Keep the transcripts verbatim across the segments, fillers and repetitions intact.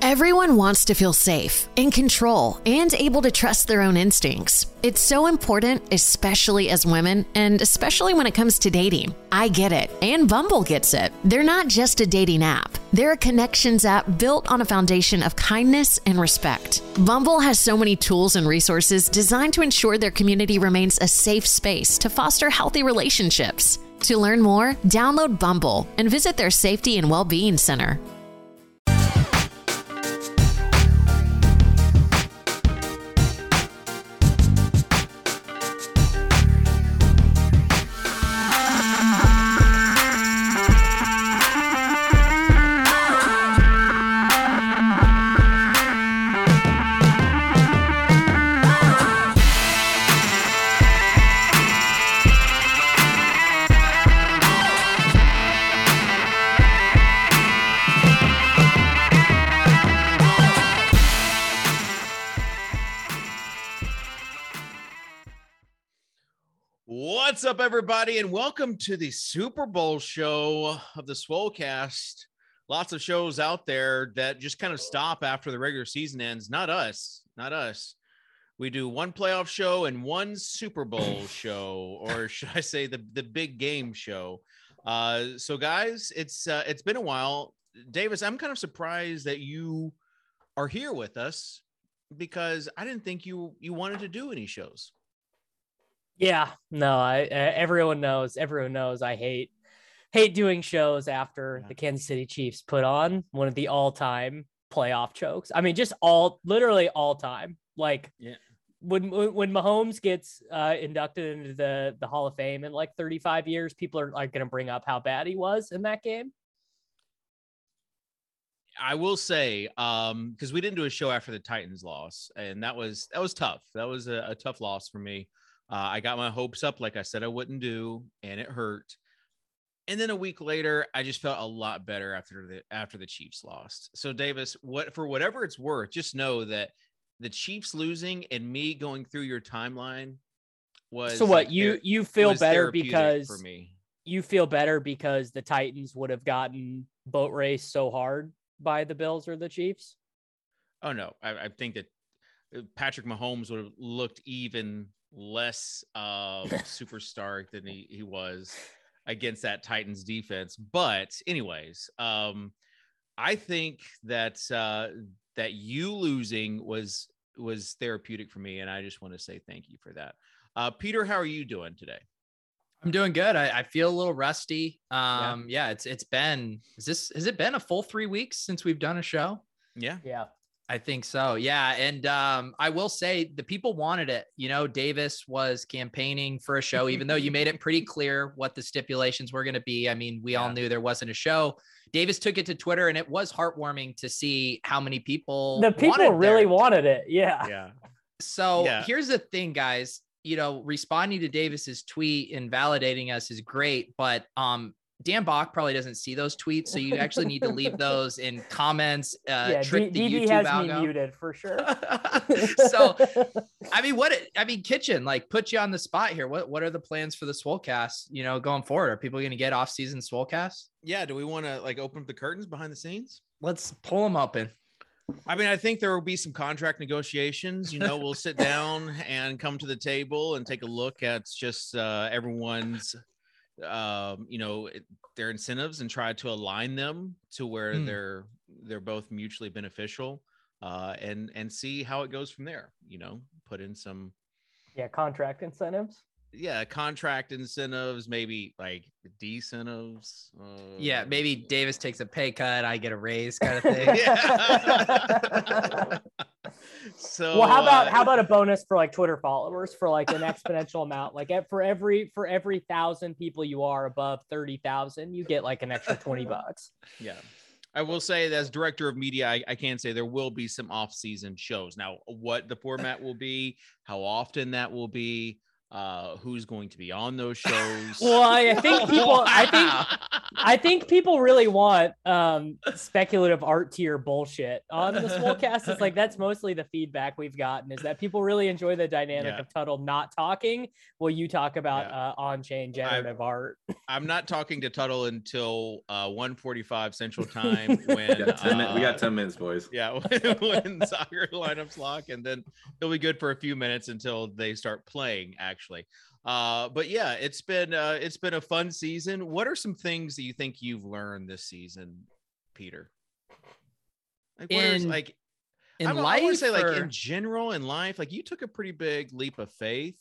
Everyone wants to feel safe, in control, and able to trust their own instincts. It's so important, especially as women, and especially when it comes to dating. I get it, and Bumble gets it. They're not just a dating app. They're a connections app built on a foundation of kindness and respect. Bumble has so many tools and resources designed to ensure their community remains a safe space to foster healthy relationships. To learn more, download Bumble and visit their safety and well-being center. What's up, everybody, and welcome to the Super Bowl show of the Swolecast. Lots of shows out there that just kind of stop after the regular season ends. Not us, not us. We do one playoff show and one Super Bowl show, or should I say the, the big game show. Uh, so, guys, it's uh, it's been a while. Davis, I'm kind of surprised that you are here with us because I didn't think you you wanted to do any shows. Yeah, no, I, uh, everyone knows, everyone knows I hate, hate doing shows after Yeah. the Kansas City Chiefs put on one of the all time playoff chokes. I mean, just all, literally all time. Like Yeah. when, when, when Mahomes gets uh, inducted into the, the Hall of Fame in like thirty-five years, people are like going to bring up how bad he was in that game. I will say, um, because we didn't do a show after the Titans loss, and that was, that was tough. That was a, a tough loss for me. Uh, I got my hopes up, like I said I wouldn't do, and it hurt. And then a week later, I just felt a lot better after the after the Chiefs lost. So, Davis, what for whatever it's worth, just know that the Chiefs losing and me going through your timeline was. So what like, you ther- you feel was better therapeutic because for me. you feel better because the Titans would have gotten boat raced so hard by the Bills or the Chiefs? Oh no, I, I think that Patrick Mahomes would have looked even less uh, superstar than he, he was against that Titans defense. But anyways, um, I think that uh, that you losing was was therapeutic for me, and I just want to say thank you for that. Uh, Peter, how are you doing today? I'm doing good. I, I feel a little rusty. Yeah. Um, yeah. it's it's been is this has it been a full three weeks since we've done a show? Yeah, Yeah. I think so. Yeah. And um, I will say the people wanted it. You know, Davis was campaigning for a show, even though you made it pretty clear what the stipulations were going to be. I mean, we Yeah. all knew there wasn't a show. Davis took it to Twitter, and it was heartwarming to see how many people The people wanted really their- wanted it. Yeah. yeah, So Yeah. here's the thing, guys. You know, responding to Davis's tweet and validating us is great, but um, Dan Bach probably doesn't see those tweets, so you actually need to leave those in comments. Uh, yeah. trick D- the D B YouTube has algo. me muted for sure. So, I mean, what? It, I mean, Kitchen, like, put you on the spot here. What What are the plans for the Swolecast? You know, going forward, are people going to get off season Swolecast? yeah. Do we want to like open up the curtains behind the scenes? Let's pull them open. I mean, I think there will be some contract negotiations. You know, we'll sit down and come to the table and take a look at just uh, everyone's, um, you know, their incentives and try to align them to where Hmm. they're they're both mutually beneficial, uh, and and see how it goes from there. You know, put in some Yeah. Contract incentives. yeah contract incentives, maybe like decentives. Uh, Yeah, maybe Davis takes a pay cut, I get a raise, kind of thing. Yeah. So Well, how about uh, how about a bonus for like Twitter followers for like an exponential amount? Like at- for every for every thousand people you are above thirty thousand, you get like an extra twenty bucks. Yeah. I will say that as director of media, I, I can say there will be some off-season shows. Now, what the format will be, how often that will be, uh, who's going to be on those shows. Well, I think people. I think I think people really want um, speculative art tier bullshit on the Swolecast. It's like that's mostly the feedback we've gotten is that people really enjoy the dynamic Yeah. of Tuttle not talking while you talk about Yeah. uh, on-chain generative I've, art. I'm not talking to Tuttle until uh, one forty-five Central Time when we, got ten, uh, we got ten minutes, boys. Yeah, when, when soccer lineups lock, and then it'll be good for a few minutes until they start playing. Actually, uh, but yeah, it's been uh, it's been a fun season. What are some things that you think you've learned this season, Peter? Like, what is In- like In I, don't- I life, want to say like or- in general in life, like you took a pretty big leap of faith.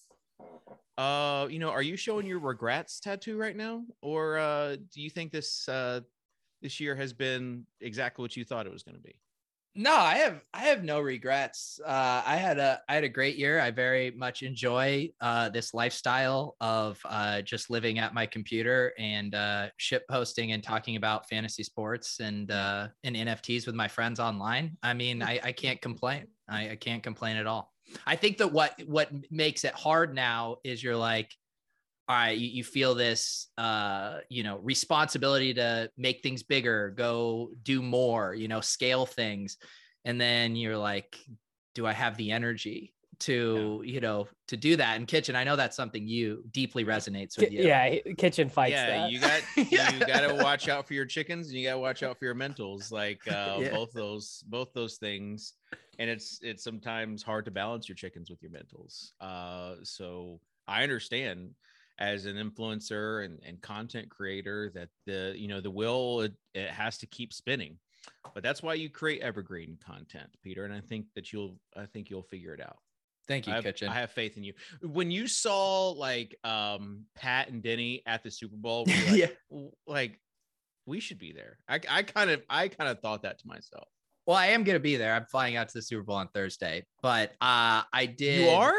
Uh, you know, are you showing your regrets tattoo right now, or uh, do you think this uh, this year has been exactly what you thought it was going to be? No, I have I have no regrets. Uh, I had a I had a great year. I very much enjoy uh, this lifestyle of uh, just living at my computer and uh, ship posting and talking about fantasy sports and uh, and N F Ts with my friends online. I mean, I, I can't complain. I, I can't complain at all. I think that what what makes it hard now is you're like, all right, you, you feel this, uh, you know, responsibility to make things bigger, go do more, you know, scale things. And then you're like, do I have the energy to, yeah. you know, to do that? And Kitchen, I know that's something you deeply resonates with you. Yeah. Kitchen fights yeah, that. you got, you got to watch out for your chickens and you got to watch out for your mentals. Like uh, yeah. both those, both those things. And it's, it's sometimes hard to balance your chickens with your mentals. Uh, so I understand as an influencer and, and content creator that the, you know, the wheel, it, it has to keep spinning, but that's why you create evergreen content, Peter. And I think that you'll, I think you'll figure it out. Thank you, I have, Kitchen. I have faith in you. When you saw like um, Pat and Denny at the Super Bowl, were you like, yeah. like we should be there. I, I kind of, I kind of thought that to myself. Well, I am going to be there. I'm flying out to the Super Bowl on Thursday, but uh, I did. You are?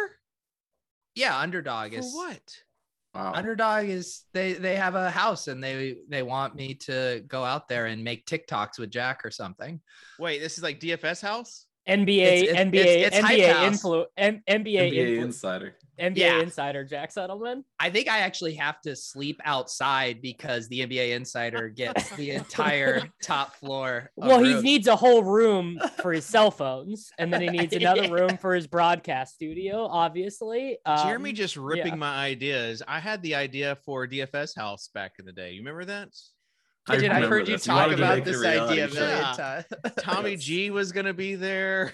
Yeah. Underdog For is what? Wow. Underdog is they they have a house and they they want me to go out there and make TikToks with Jack or something. Wait, this is like D F S house? N B A, it's, it's, N B A, it's, it's N B A influ, N, NBA, N B A influ, insider, N B A yeah. insider Jack Settleman. I think I actually have to sleep outside because the N B A insider gets the entire top floor. Well, rooms. he needs a whole room for his cell phones, and then he needs another yeah. room for his broadcast studio. Obviously, um, Jeremy just ripping yeah. my ideas. I had the idea for a D F S house back in the day. You remember that? Kitchen, I've heard you this. talk you about this idea a show. million Yeah. times. Tommy G was gonna be there.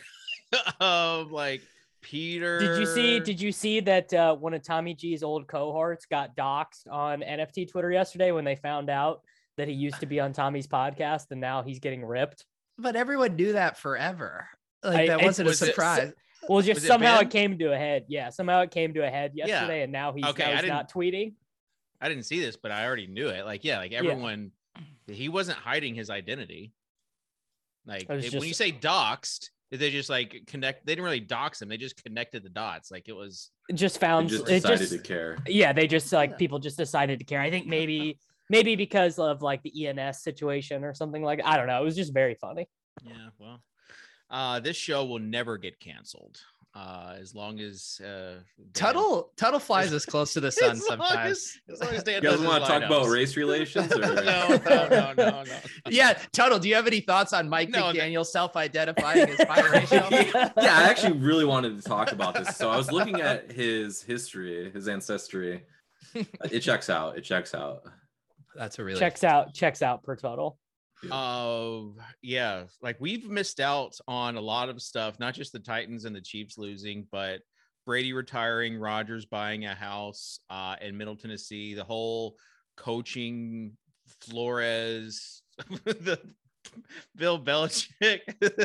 um, like Peter. Did you see? Did you see that uh, one of Tommy G's old cohorts got doxxed on N F T Twitter yesterday when they found out that he used to be on Tommy's podcast and now he's getting ripped? But everyone knew that forever. Like I- that I- wasn't a was it- surprise. Well, just Was it somehow Ben? it came to a head. Yeah, somehow it came to a head yesterday, Yeah. and now he's, Okay, now I he's didn't- not tweeting. I didn't see this, but I already knew it. Like, yeah, like everyone, he wasn't hiding his identity. Like It was if- when just- you say doxed, they just like connect. They didn't really dox him. They just connected the dots. Like it was. It just They found just it decided just to care. yeah, they just like Yeah. people just decided to care. I think maybe maybe because of like the E N S situation or something like I don't know. It was just very funny. Yeah, well, uh, this show will never get canceled. Uh, as long as uh, Dan- Tuttle Tuttle flies us close to the sun As long sometimes. as- as long as Dan You guys does his want to talk about lineups. race relations? Or? no, no, no, no, no. Yeah, Tuttle, do you have any thoughts on Mike No, McDaniel self-identifying as biracial? Yeah, I actually really wanted to talk about this. So I was looking at his history, his ancestry. It checks out. It checks out. That's a really Checks out, checks out per total. Uh, yeah, like we've missed out on a lot of stuff, not just the Titans and the Chiefs losing, but Brady retiring, Rodgers buying a house uh, in Middle Tennessee, the whole coaching Flores, the Bill Belichick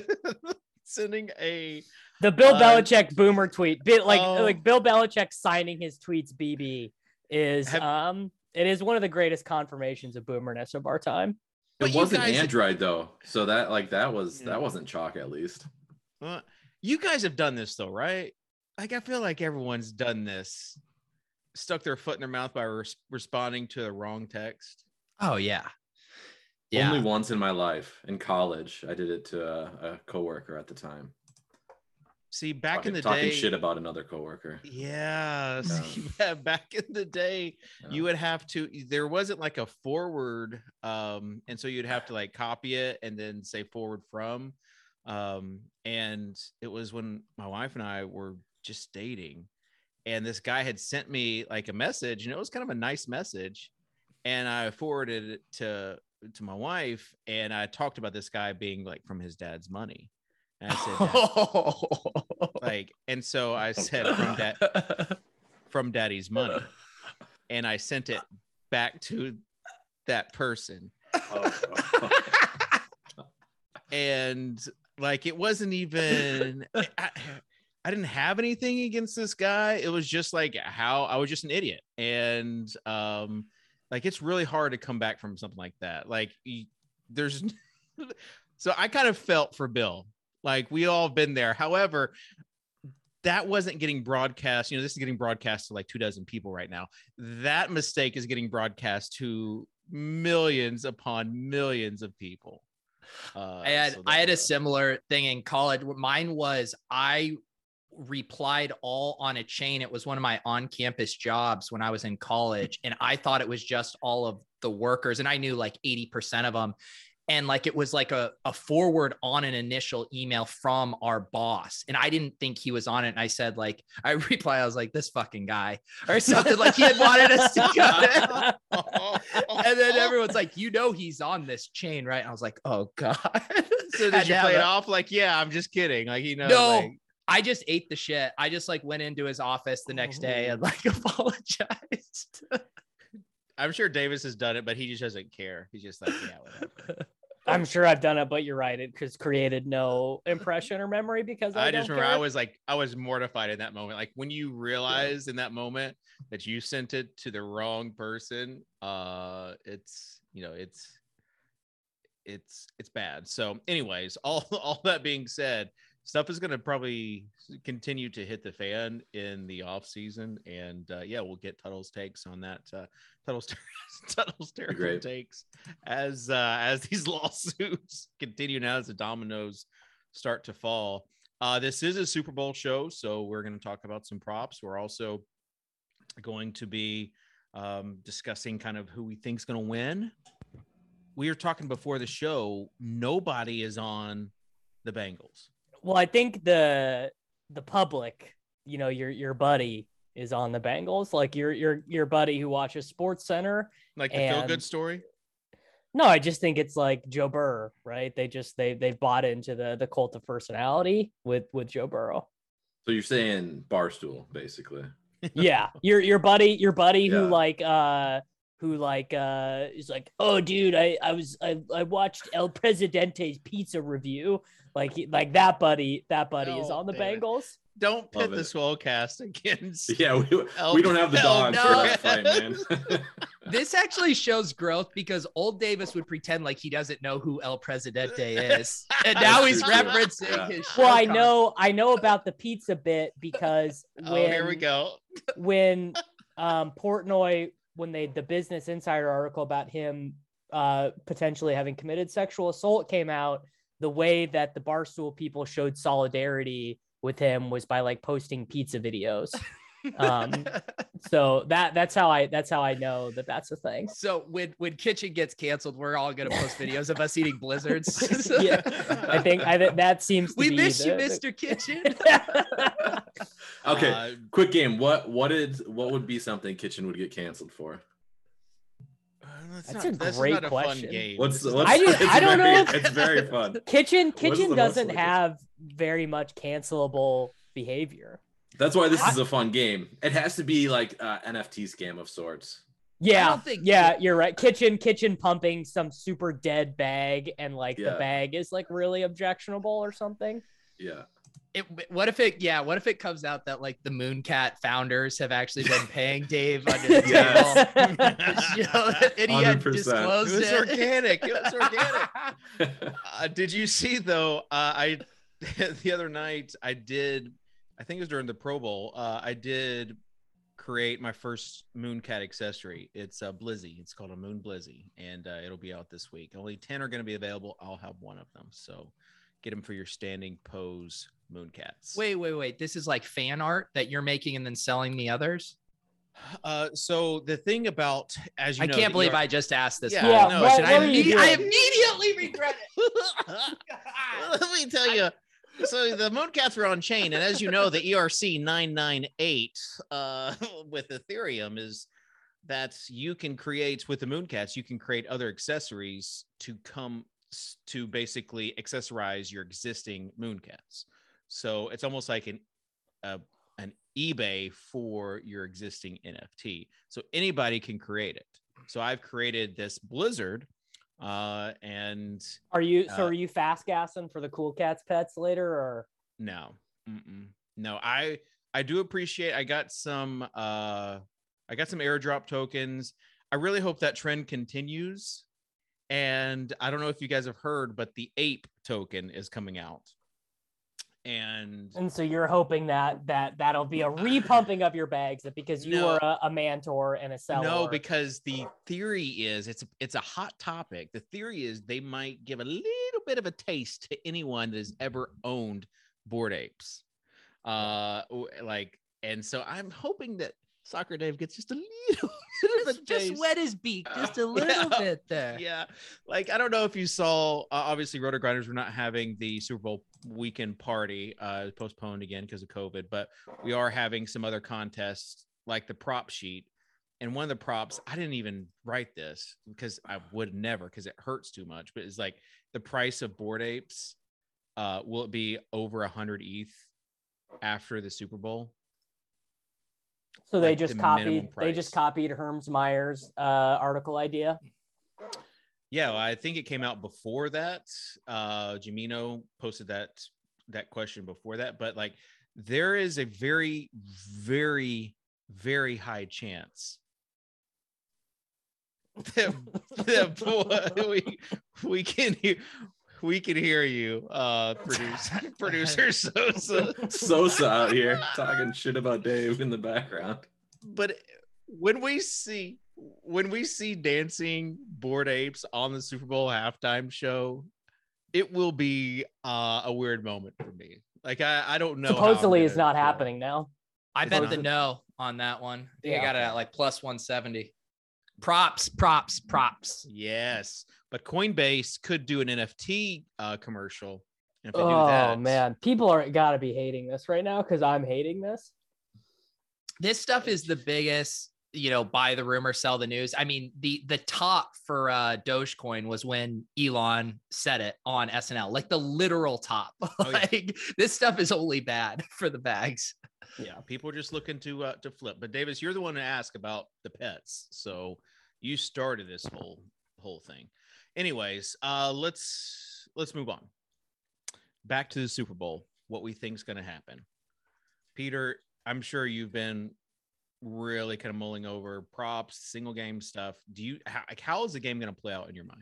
sending a The Bill Uh, Belichick boomer tweet, bit like oh. like Bill Belichick signing his tweets B B is Have- um it is one of the greatest confirmations of boomerness of our time. But It you wasn't guys- Android though, so that like that was Yeah. that wasn't chalk at least. Uh, you guys have done this though, right? Like I feel like everyone's done this, stuck their foot in their mouth by res- responding to the wrong text. Oh yeah. Yeah. Only once in my life in college, I did it to a, a coworker at the time. See, back talking, in the talking day, shit about another coworker. Yeah, Yeah. see, yeah, back in the day, Yeah. you would have to. There wasn't like a forward, um, and so you'd have to like copy it and then say forward from. Um, and it was when my wife and I were just dating, and this guy had sent me like a message, and it was kind of a nice message, and I forwarded it to to my wife, and I talked about this guy being like from his dad's money. And I said, Dad, like, and so I said from dad, from daddy's money, and I sent it back to that person. Oh, And like, it wasn't even, I, I didn't have anything against this guy. It was just like how I was just an idiot. And, um, like, it's really hard to come back from something like that. Like, there's, so I kind of felt for Bill. Like, we all been there. However, that wasn't getting broadcast. You know, this is getting broadcast to like two dozen people right now. That mistake is getting broadcast to millions upon millions of people. Uh, I had so I had a that- similar thing in college. Mine was I replied all on a chain. It was one of my on-campus jobs when I was in college, and I thought it was just all of the workers, and I knew like eighty percent of them. And like, it was like a, a forward on an initial email from our boss. And I didn't think he was on it. And I said, like, I replied, I was like, this fucking guy or something, like he had wanted us to go. And then everyone's like, you know, he's on this chain, right? And I was like, oh God. So Had did you to play have it a- off like, yeah, I'm just kidding. Like, you know, No. like, I just ate the shit. I just like went into his office the next day and like apologized. I'm sure Davis has done it, but he just doesn't care. He's just like, yeah, whatever. I'm sure I've done it, but you're right. It has created no impression or memory because I, I just don't remember care. I was like, I was mortified in that moment. Like, when you realize in that moment that you sent it to the wrong person, uh, it's, you know, it's, it's, it's bad. So anyways, all, all that being said, stuff is going to probably continue to hit the fan in the off season. And uh, yeah, we'll get Tuttle's takes on that. Uh, Tuttle's, Tuttle's terrible Great. takes as, uh, as these lawsuits continue now, as the dominoes start to fall. Uh, this is a Super Bowl show, so we're going to talk about some props. We're also going to be um, discussing kind of who we think is going to win. We were talking before the show. Nobody is on the Bengals. Well, I think the the public, you know, your your buddy is on the Bengals, like your your your buddy who watches Sports Center. Like the And- feel good story. No, I just think it's like Joe Burrow, right? They just they they've bought into the the cult of personality with with Joe Burrow. So you're saying Barstool, basically. Yeah, your your buddy, your buddy who Yeah. like uh who like uh is like, oh dude, I I was I I watched El Presidente's pizza review. Like he, like that buddy, that buddy is Oh, on the David. Bengals. Don't pit Love the it. Swolecast against. Yeah, we, El- we don't have the El dogs for that fight, man. This actually shows growth because old Davis would pretend like he doesn't know who El Presidente is. And now That's he's true, too. referencing Yeah. his show Well, I con- know I know about the pizza bit because Oh, when here we go. when um Portnoy when they the Business Insider article about him uh potentially having committed sexual assault came out, the way that the Barstool people showed solidarity with him was by like posting pizza videos. Um so that that's how I that's how I know that that's a thing. So when when Kitchen gets canceled, we're all gonna post videos of us eating blizzards. Yeah. I think I think that seems to We be miss you, the- the- Mister Kitchen. Okay, Uh, quick game. What what did what would be something Kitchen would get canceled for? That's, That's not, a this great is not a question. fun game. What's, This is what's I do- it's I don't very, know if- It's very fun. Kitchen What is Kitchen the most doesn't likely? have very much cancelable behavior. That's why this is a fun game. It has to be like uh, N F T scam of sorts. Yeah, don't think- yeah, you're right. Kitchen, kitchen pumping some super dead bag, and like the Yeah. bag is like really objectionable or something. Yeah. It, what if it? Yeah. What if it comes out that like the Mooncat founders have actually been paying Dave under the Yes. table? You know, and he one hundred had percent. disclosed It was it. organic. It was organic. Uh, did you see though? Uh, I the other night I did. I think it was during the Pro Bowl. Uh, I did create my first Mooncat accessory. It's a Blizzy. It's called a Moon Blizzy, and uh, it'll be out this week. Only ten are going to be available. I'll have one of them. So get them for your standing pose Mooncats. Wait, wait, wait. This is like fan art that you're making and then selling the others? Uh, so the thing about, as you I know, can't the believe E R I just asked this. Yeah, Yeah, no, what, question. what I, are you imme- I doing? immediately regret it. Let me tell you. So the Mooncats were on chain, and as you know, the E R C nine nine eight uh, with Ethereum is that you can create with the Mooncats, you can create other accessories to come s- to basically accessorize your existing Mooncats. So it's almost like an a, an eBay for your existing N F T. So anybody can create it. So I've created this Blizzard, uh, and Are you so Uh, are you fast gassing for the Cool Cats pets later, or no, mm-mm. no, I I do appreciate. I got some uh, I got some airdrop tokens. I really hope that trend continues. And I don't know if you guys have heard, but the ape token is coming out. And and so you're hoping that that that'll be a repumping of your bags that because you No. are a, a mentor and a seller. no, because the theory is it's it's a hot topic. The theory is they might give a little bit of a taste to anyone that has ever owned Bored Apes. Uh, w- like, and so I'm hoping that Soccer Dave gets just a little bit of a Just, just taste. wet his beak just a little Yeah. bit there. Yeah, like I don't know if you saw. Uh, obviously, Roto Grinders were not having the Super Bowl weekend party, uh, postponed again because of COVID. But we are having some other contests, like the prop sheet. And one of the props, I didn't even write this because I would never, because it hurts too much. But it's like the price of Bored Apes. Uh, will it be over a hundred E T H after the Super Bowl? so they like just the copied minimum they just price. copied Herms Meyer's uh, article idea. Yeah, well, I think it came out before that. Uh, Jimino posted that that question before that, but like there is a very, very, very high chance that, that we we can hear we can hear you, uh, producer producer Sosa. Sosa out here talking shit about Dave in the background. But when we see when we see dancing Bored Apes on the Super Bowl halftime show, it will be uh, a weird moment for me. Like I, I don't know. how I'm Supposedly, it's gonna not feel. happening now. I It's bet not? the no on that one. I think Yeah. I got it at like plus one seventy. Props, props, props. Yes, but Coinbase could do an N F T uh, commercial. And if they do Oh that, man, people are gotta be hating this right now because I'm hating this. This stuff is the biggest, you know, buy the rumor, sell the news. I mean, the the top for uh Dogecoin was when Elon said it on S N L, like the literal top. Oh, yeah. Like this stuff is only bad for the bags. yeah, people are just looking to uh, to flip. But Davis, you're the one to ask about the pets, so you started this whole whole thing. Anyways, uh, let's let's move on. Back to the Super Bowl. What we think is going to happen, Peter? I'm sure you've been really kind of mulling over props, single game stuff. Do you how, like how is the game going to play out in your mind?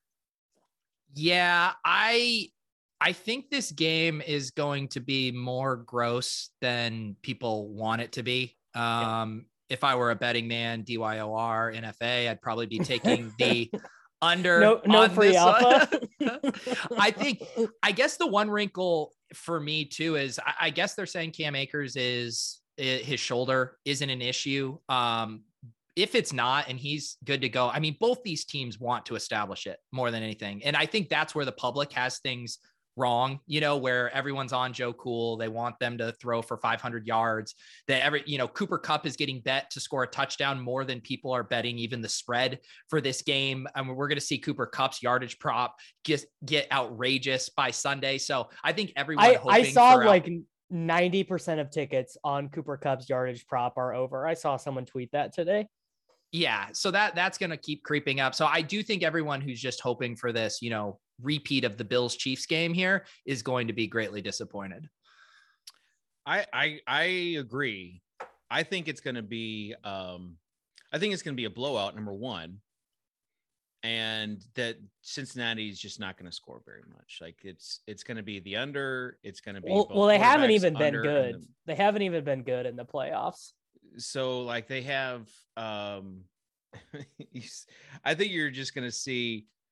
Yeah, I I think this game is going to be more gross than people want it to be. Um, if I were a betting man, D Y O R, N F A, I'd probably be taking the under. No, no on free this alpha. one. I think, I guess the one wrinkle for me too is I, I guess they're saying Cam Akers is his shoulder isn't an issue. Um, if it's not, and he's good to go, I mean, both these teams want to establish it more than anything. And I think that's where the public has things wrong, you know, where everyone's on Joe Cool. They want them to throw for five hundred yards. That every, you know, Cooper Kupp is getting bet to score a touchdown more than people are betting even the spread for this game. I mean, we're going to see Cooper Kupp's yardage prop just get outrageous by Sunday. So I think everyone, I, I hoping saw for like ninety percent of tickets on Cooper Kupp's yardage prop are over. I saw someone tweet that today. Yeah, so that that's going to keep creeping up. So I do think everyone who's just hoping for this, you know, repeat of the Bills Chiefs game here is going to be greatly disappointed. I I I agree. I think it's going to be um I think it's going to be a blowout, number one. And that Cincinnati is just not going to score very much. Like it's it's going to be the under. It's going to be Well, both well they haven't quarterbacks even been under good. and the- They haven't even been good in the playoffs. so like they have um I think you're just going to see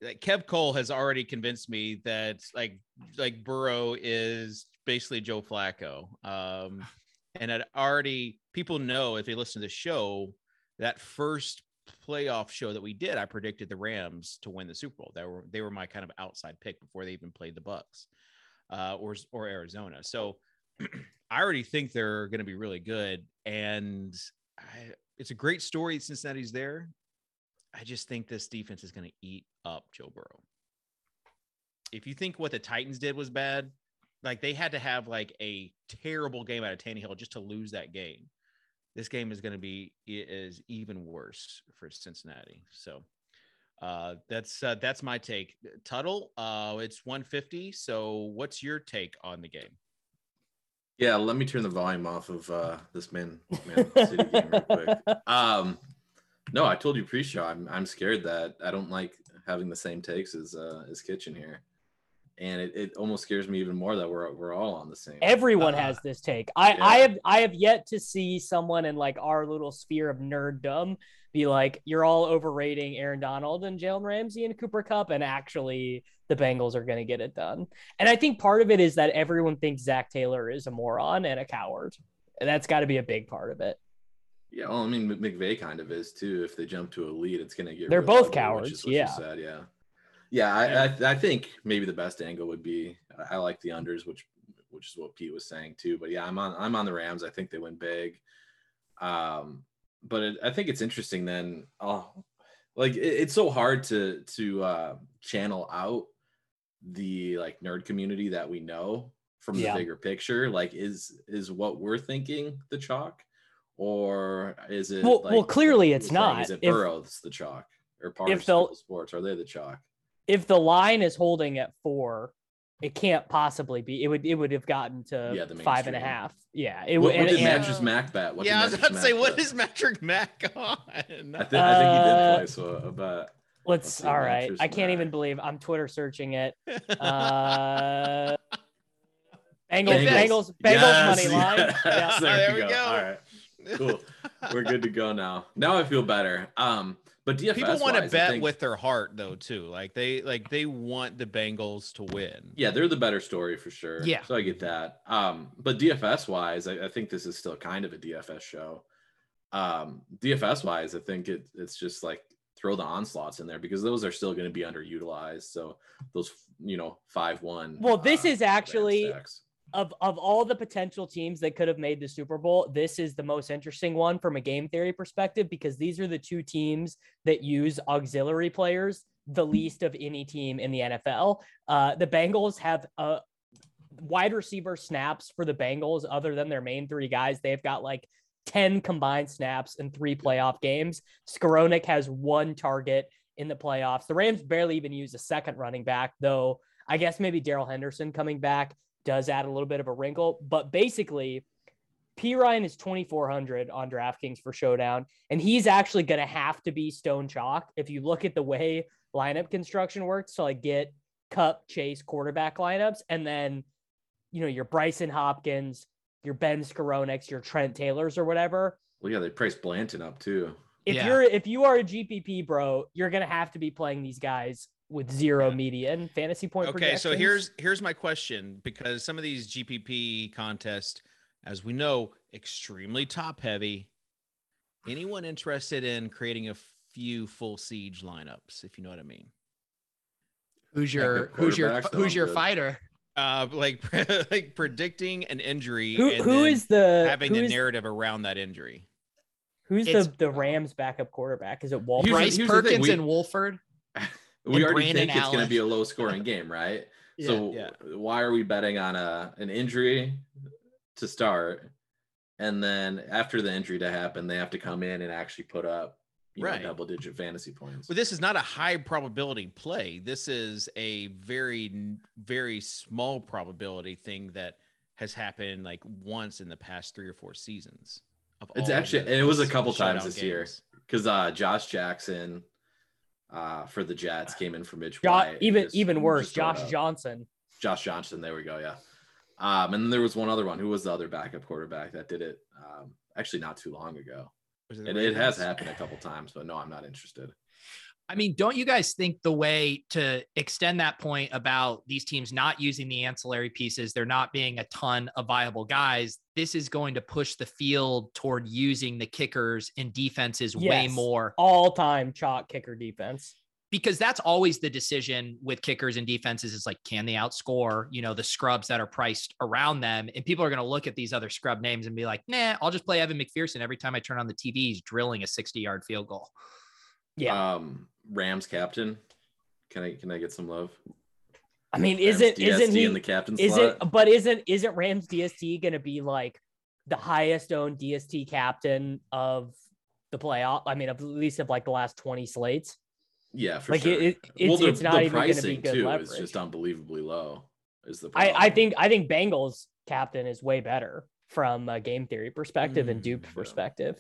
like Kev Cole has already convinced me that like like Burrow is basically Joe Flacco. Um, and it already people know if they listen to the show, that first playoff show that we did, I predicted the Rams to win the Super Bowl. They were they were my kind of outside pick before they even played the Bucks uh, or or Arizona. So I already think they're going to be really good, and I, it's a great story. Cincinnati's there. I just think this defense is going to eat up Joe Burrow. If you think what the Titans did was bad, like they had to have like a terrible game out of Tannehill just to lose that game. This game is going to be is even worse for Cincinnati. So uh, that's uh, that's my take. Tuttle, uh, it's one fifty. So what's your take on the game? Yeah, let me turn the volume off of uh, this Man, Man City game real quick. Um, no, I told you pre-show. I'm I'm scared that I don't like having the same takes as uh, as Kitchen here, and it, it almost scares me even more that we're we're all on the same. Everyone uh, has this take. I yeah. I have I have yet to see someone in like our little sphere of nerddom be like, you're all overrating Aaron Donald and Jalen Ramsey and Cooper Kupp, and actually the Bengals are going to get it done. And I think part of it is that everyone thinks Zach Taylor is a moron and a coward. And that's got to be a big part of it. Yeah, well, I mean, McVay kind of is too. If they jump to a lead, it's going to get. They're real both ugly, cowards. Which is what Yeah. you said, yeah. Yeah, I, I I think maybe the best angle would be I like the unders, which which is what Pete was saying too. But yeah, I'm on I'm on the Rams. I think they win big. Um, but it, I think it's interesting. Then, oh, like it, it's so hard to to uh, channel out the like nerd community that we know from the Yeah. bigger picture. Like, is is what we're thinking the chalk? Or is it Well, like, well clearly like it's saying, not. Is it If- Burrow's the chalk or part if of they'll- sports? Are they the chalk? If the line is holding at four, it can't possibly be. It would it would have gotten to Yeah, the five and a mainstream. half. Yeah. It What, would. what and- did and- Mattress Mac bet? What did yeah, I was Mattress about to say, Mac what bet? is Metric Mac on? I think I think he did Uh, play, so I bet. Let's. Let's see, All right. Mattress I can't even Mac. believe I'm Twitter searching it. Uh, Bengals, Bengals. Bengals, Bengals Yes, money line. yes, Yeah. there, There we we go. go. All right, cool. We're good to go now. Now I feel better. Um, but D F S People want to wise, I bet think- with their heart though too. Like they like they want the Bengals to win. Yeah, they're the better story for sure. Yeah. So I get that. Um, but D F S wise, I, I think this is still kind of a D F S show. Um, D F S wise, I think it, it's just like throw the onslaughts in there because those are still going to be underutilized. So those, you know, five one. Well, this uh, is actually stacks. of of all the potential teams that could have made the Super Bowl, this is the most interesting one from a game theory perspective because these are the two teams that use auxiliary players the least of any team in the N F L. Uh, the Bengals have uh, wide receiver snaps for the Bengals other than their main three guys. They've got like ten combined snaps in three playoff games. Skowronek has one target in the playoffs. The Rams barely even use a second running back, though I guess maybe Darrell Henderson coming back does add a little bit of a wrinkle. But basically, P. Ryan is twenty-four hundred on DraftKings for Showdown, and he's actually going to have to be stone chalk if you look at the way lineup construction works. So like get Kupp, Chase quarterback lineups, and then, you know, your Bryson Hopkins, your Ben Skowroneks, your Trent Taylors or whatever. Well, yeah, they priced Blanton up too. If Yeah. you're if you are a G P P bro, you're gonna have to be playing these guys with zero Yeah. median fantasy point. Okay, so projections. here's here's my question because some of these G P P contests, as we know, extremely top heavy. Anyone interested in creating a few full siege lineups, if you know what I mean? Who's Yeah, your good who's your quarterbacks, though, who's I'm your good. fighter? Uh, like like predicting an injury. who and who then is the having who the is, narrative around that injury? who's It's- the the Rams backup quarterback? Is it Walter? Here's- Bryce here's the thing, Perkins we- and Wolford. We And already Brandon think it's going to Allen. be a low scoring game, right? So Yeah. why are we betting on a an injury to start, and then after the injury to happen, they have to come in and actually put up you Right. know, double digit fantasy points? Well, this is not a high probability play. This is a very, very small probability thing that has happened like once in the past three or four seasons. Of It's all actually- the it was a sh- couple showdown times this year. games. Because uh, Josh Jackson uh, for the Jets came in for Mitch Jo- White. and even just- even worse, just throw it Josh up. Johnson. Josh Johnson. There we go. Yeah. Um, and then there was one other one. Who was the other backup quarterback that did it? Um, actually, not too long ago. Was it the And it has Ravens? happened a couple times, but no, I'm not interested. I mean, don't you guys think the way to extend that point about these teams not using the ancillary pieces, there not being a ton of viable guys, this is going to push the field toward using the kickers and defenses Yes. way more? All-time chalk kicker defense. Because that's always the decision with kickers and defenses is like, can they outscore, you know, the scrubs that are priced around them? And people are going to look at these other scrub names and be like, nah, I'll just play Evan McPherson. Every time I turn on the T V, he's drilling a sixty yard field goal. Yeah. Um, Rams captain. Can I can I get some love? I mean, Rams isn't D S T isn't he in the captain is slot? it but isn't isn't Rams D S T going to be like the highest owned D S T captain of the playoff? I mean, at least of like the last twenty slates. Yeah, for Like sure. it, it, it's, well, the, it's not the even going to be pricing good too leverage. is just unbelievably low. Is the I, I problem. think I think Bengals captain is way better from a game theory perspective and Mm, dupe yeah. perspective.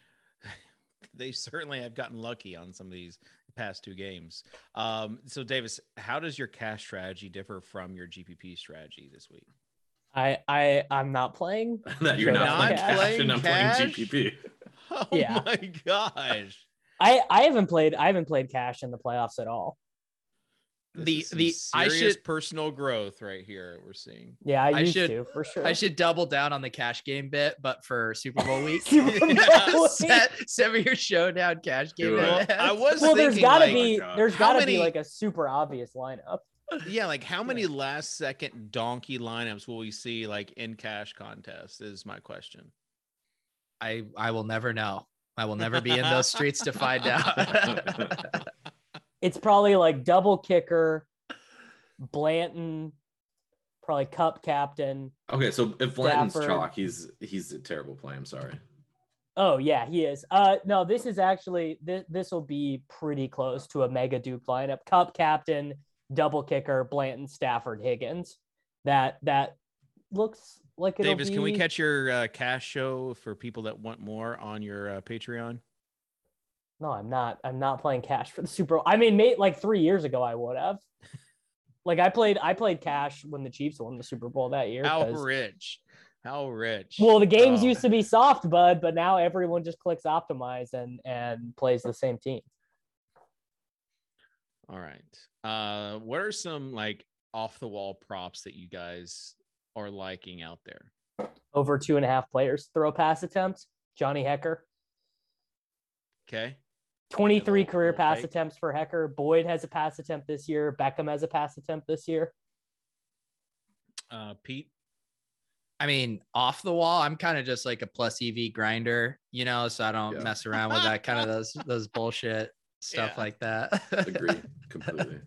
They certainly have gotten lucky on some of these past two games. Um, so Davis, how does your cash strategy differ from your G P P strategy this week? I I I'm not playing. that you're Sure, not not playing cash playing and I'm cash? playing G P P. Oh Yeah. my gosh. I I haven't played I haven't played cash in the playoffs at all. This The- is some the- I serious should- personal growth right here we're seeing. Yeah, I, I used should- to for sure. I should double down on the cash game bit, but for Super Bowl week. Super Bowl Yeah, week. set, set me your showdown cash game. Do it. Well, bit. I was well, there's thinking, got to like, be Oh my God. there's How got to many- be like a super obvious lineup. Yeah, like how many last second donkey lineups will we see like in cash contest is my question. I I will never know. I will never be in those streets to find out. It's probably like double kicker, Blanton, probably cup captain. Okay, so if Blanton's Stafford. chalk, he's he's a terrible play. I'm sorry. Oh yeah, he is. Uh, no, this is actually this this will be pretty close to a mega dupe lineup. Cup captain, double kicker, Blanton, Stafford, Higgins. That that looks like it'll Davis, be... can we catch your uh, cash show for people that want more on your uh, Patreon? No, I'm not. I'm not playing cash for the Super Bowl. I mean, mate, like three years ago, I would have. Like I played, I played cash when the Chiefs won the Super Bowl that year. How 'cause- rich? How rich? Well, the games Oh. used to be soft, bud, but now everyone just clicks optimize and and plays the same team. All right. Uh, what are some like off the wall props that you guys are liking out there? Over two and a half players throw pass attempts. Johnny Hecker, Okay. twenty-three Little- career little pass take. attempts for Hecker. Boyd has a pass attempt this year. Beckham has a pass attempt this year. Uh, Pete. I mean, off the wall, I'm kind of just like a plus E V grinder, you know, so I don't Yeah. mess around with that kind of those those bullshit stuff Yeah. like that. Agree completely.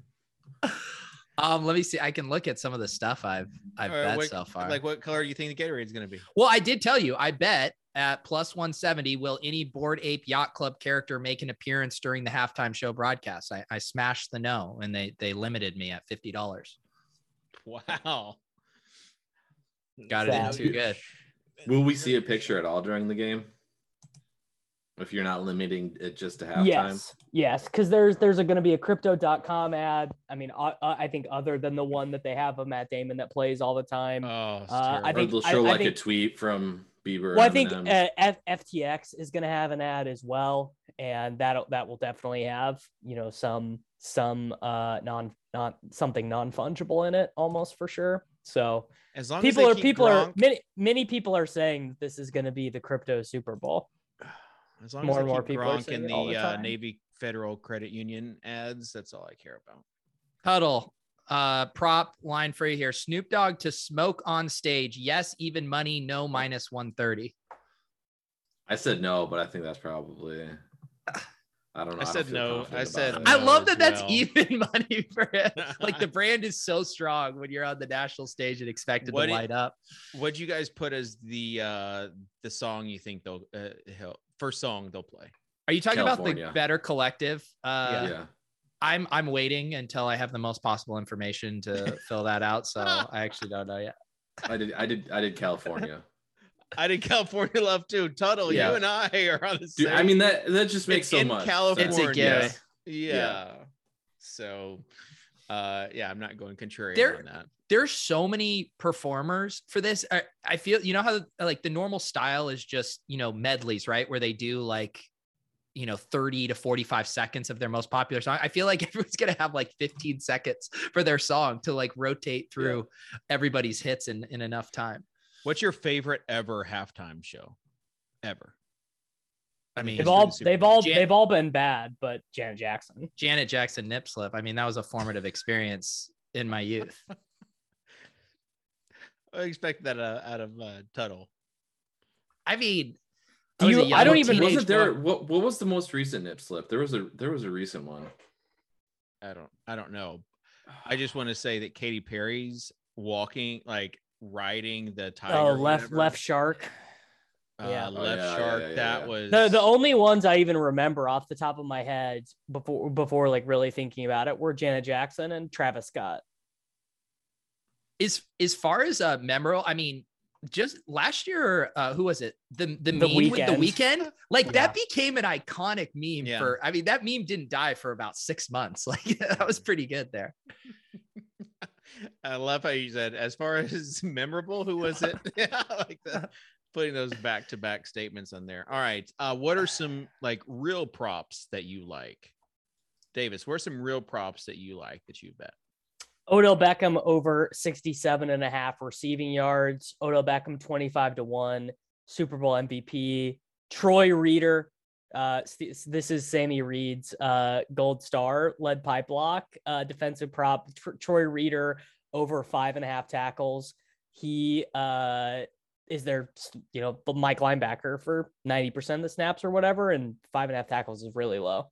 um, let me see. I can look at some of the stuff I've I've All right, bet what- so far. Like, what color do you think the Gatorade is going to be? Well, I did tell you, I bet at plus one seventy, will any Bored Ape Yacht Club character make an appearance during the halftime show broadcast? I, I smashed the no, and they they limited me at fifty dollars. Wow. Got it in Sad. too good. Will we see a picture at all during the game? If you're not limiting it just to halftime? Yes, yes, because there's there's going to be a crypto dot com ad. I mean, I, I think other than the one that they have of Matt Damon that plays all the time. Oh, it's Uh, I terrible. Or think- they'll show I like think- a tweet from Bieber. Well, I think Eminem. uh, F- FTX is going to have an ad as well, and that that will definitely have you know some some uh non not something non fungible in it almost for sure. So As long people as are they keep people are Gronk- many many people are saying that this is going to be the crypto Super Bowl. As long More as and they more keep people are Gronk saying in it all the, the uh, time. Navy Federal Credit Union ads, that's all I care about. Huddle, uh, prop line free here. Snoop Dogg to smoke on stage. Yes, even money. No, minus one thirty. I said no, but I think that's probably. I don't know. I don't said feel no. confident I about said it. no. I love as that that's well. even money for it. Like the brand is so strong when you're on the national stage and expected What to do you- light up. What'd you guys put as the uh the song you think they'll uh, he'll, first song they'll play? Are you talking about the California. Better Collective? Uh, yeah. I'm I'm waiting until I have the most possible information to fill that out. So I actually don't know yet. I did. I did. I did California. I did California Love too. Tuttle, Yeah. you and I are on the Dude, same. I mean that that just makes It's so in much. California. It's a gift. Yeah. Yeah. So, uh, yeah, I'm not going contrarian There- on that. There's so many performers for this. I, I feel, you know how like the normal style is just, you know, medleys, right? Where they do like you know, thirty to forty-five seconds of their most popular song. I feel like everyone's going to have like fifteen seconds for their song to like rotate through yeah. everybody's hits in, in enough time. What's your favorite ever halftime show ever? I mean, they've all, they've all, Jan- they've all been bad, but Janet Jackson, Janet Jackson nip slip. I mean, that was a formative experience in my youth. I expect that uh, out of uh, Tuttle. I mean, Do you, I don't even wasn't there. What, what was the most recent nip slip? There was a there was a recent one. I don't I don't know. I just want to say that Katy Perry's walking, like riding the tiger. Oh, left whatever. left shark. Uh, yeah, left oh, yeah, shark. Yeah, yeah, that yeah. was the the only ones I even remember off the top of my head before before like really thinking about it were Janet Jackson and Travis Scott. As as far as uh memorable, I mean, just last year, uh, who was it? The the, the meme weekend. with the weekend, like yeah. that became an iconic meme yeah. for. I mean, that meme didn't die for about six months. Like that was pretty good there. I love how you said, as far as memorable, who was it? Yeah, like that. Putting those back to back statements on there. All right, uh, what are some like real props that you like, Davis? What are some real props that you like that you bet? Odell Beckham over sixty-seven and a half receiving yards. Odell Beckham twenty-five to one, Super Bowl M V P. Troy Reader. Uh, this is Sammy Reed's uh, gold star lead pipe block uh, defensive prop. Tr- Troy Reader over five and a half tackles. He uh, is their, you know, the Mike linebacker for ninety percent of the snaps or whatever. And five and a half tackles is really low.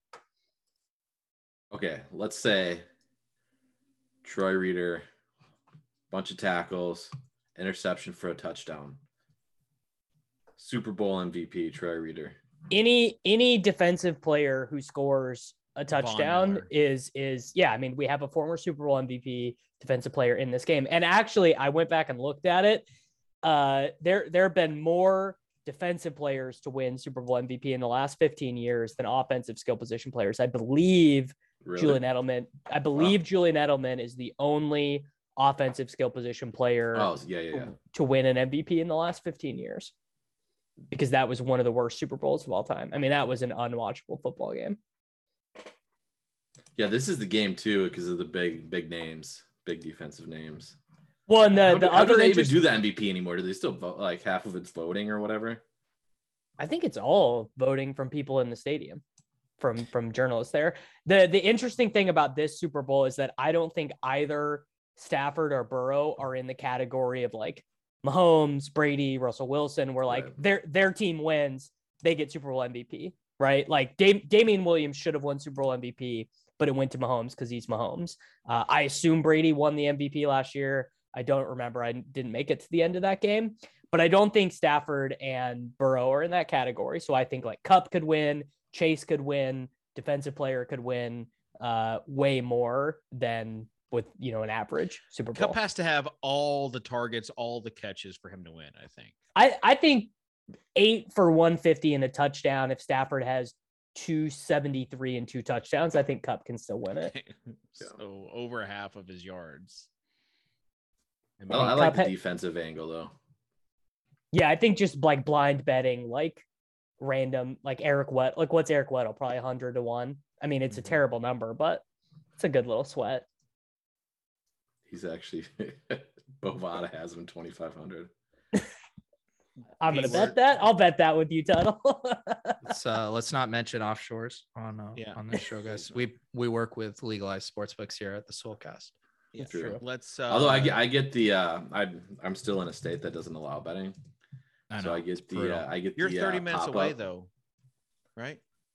Okay. Let's say Troy Reader, bunch of tackles, interception for a touchdown. Super Bowl M V P, Troy Reader. Any any defensive player who scores a touchdown is is yeah. I mean, we have a former Super Bowl M V P defensive player in this game, and actually, I went back and looked at it. Uh, there there have been more defensive players to win Super Bowl M V P in the last fifteen years than offensive skill position players. I believe. Really? Julian Edelman. I believe wow. Julian Edelman is the only offensive skill position player oh, yeah, yeah, yeah. to win an M V P in the last fifteen years, because that was one of the worst Super Bowls of all time. I mean, that was an unwatchable football game. Yeah, this is the game too because of the big, big names, big defensive names. Well, and the, how, the how other do they interest- even do the M V P anymore? Do they still vote like half of it's voting or whatever? I think it's all voting from people in the stadium. From from journalists there. The the interesting thing about this Super Bowl is that I don't think either Stafford or Burrow are in the category of like Mahomes, Brady, Russell Wilson, where like right. their their team wins, they get Super Bowl M V P, right? Like Dam- Damian Williams should have won Super Bowl M V P, but it went to Mahomes because he's Mahomes. Uh, I assume Brady won the M V P last year. I don't remember. I didn't make it to the end of that game, but I don't think Stafford and Burrow are in that category. So I think like Kupp could win. Chase could win, defensive player could win uh, way more than with, you know, an average Super Bowl. Kupp has to have all the targets, all the catches for him to win, I think. I, I think eight for one fifty and a touchdown. If Stafford has two seventy-three and two touchdowns, I think Kupp can still win it. So over half of his yards. I, mean, I like Kupp the had, defensive angle though. Yeah, I think just like blind betting, like random, like Eric Wet, like what's Eric Weddle? Probably a hundred to one. I mean, it's a terrible number, but it's a good little sweat. He's actually Bovada has him twenty-five hundred. I'm gonna bet that. I'll bet that with you, Tuttle. let's uh, let's not mention offshores on uh, yeah. on this show, guys. We we work with legalized sports books here at the Soulcast. Yeah, true. true. Let's. Uh, Although I get I get the uh, I I'm still in a state that doesn't allow betting. I know, so I get the uh, I get you're the, thirty uh, minutes pop-up. away though, right?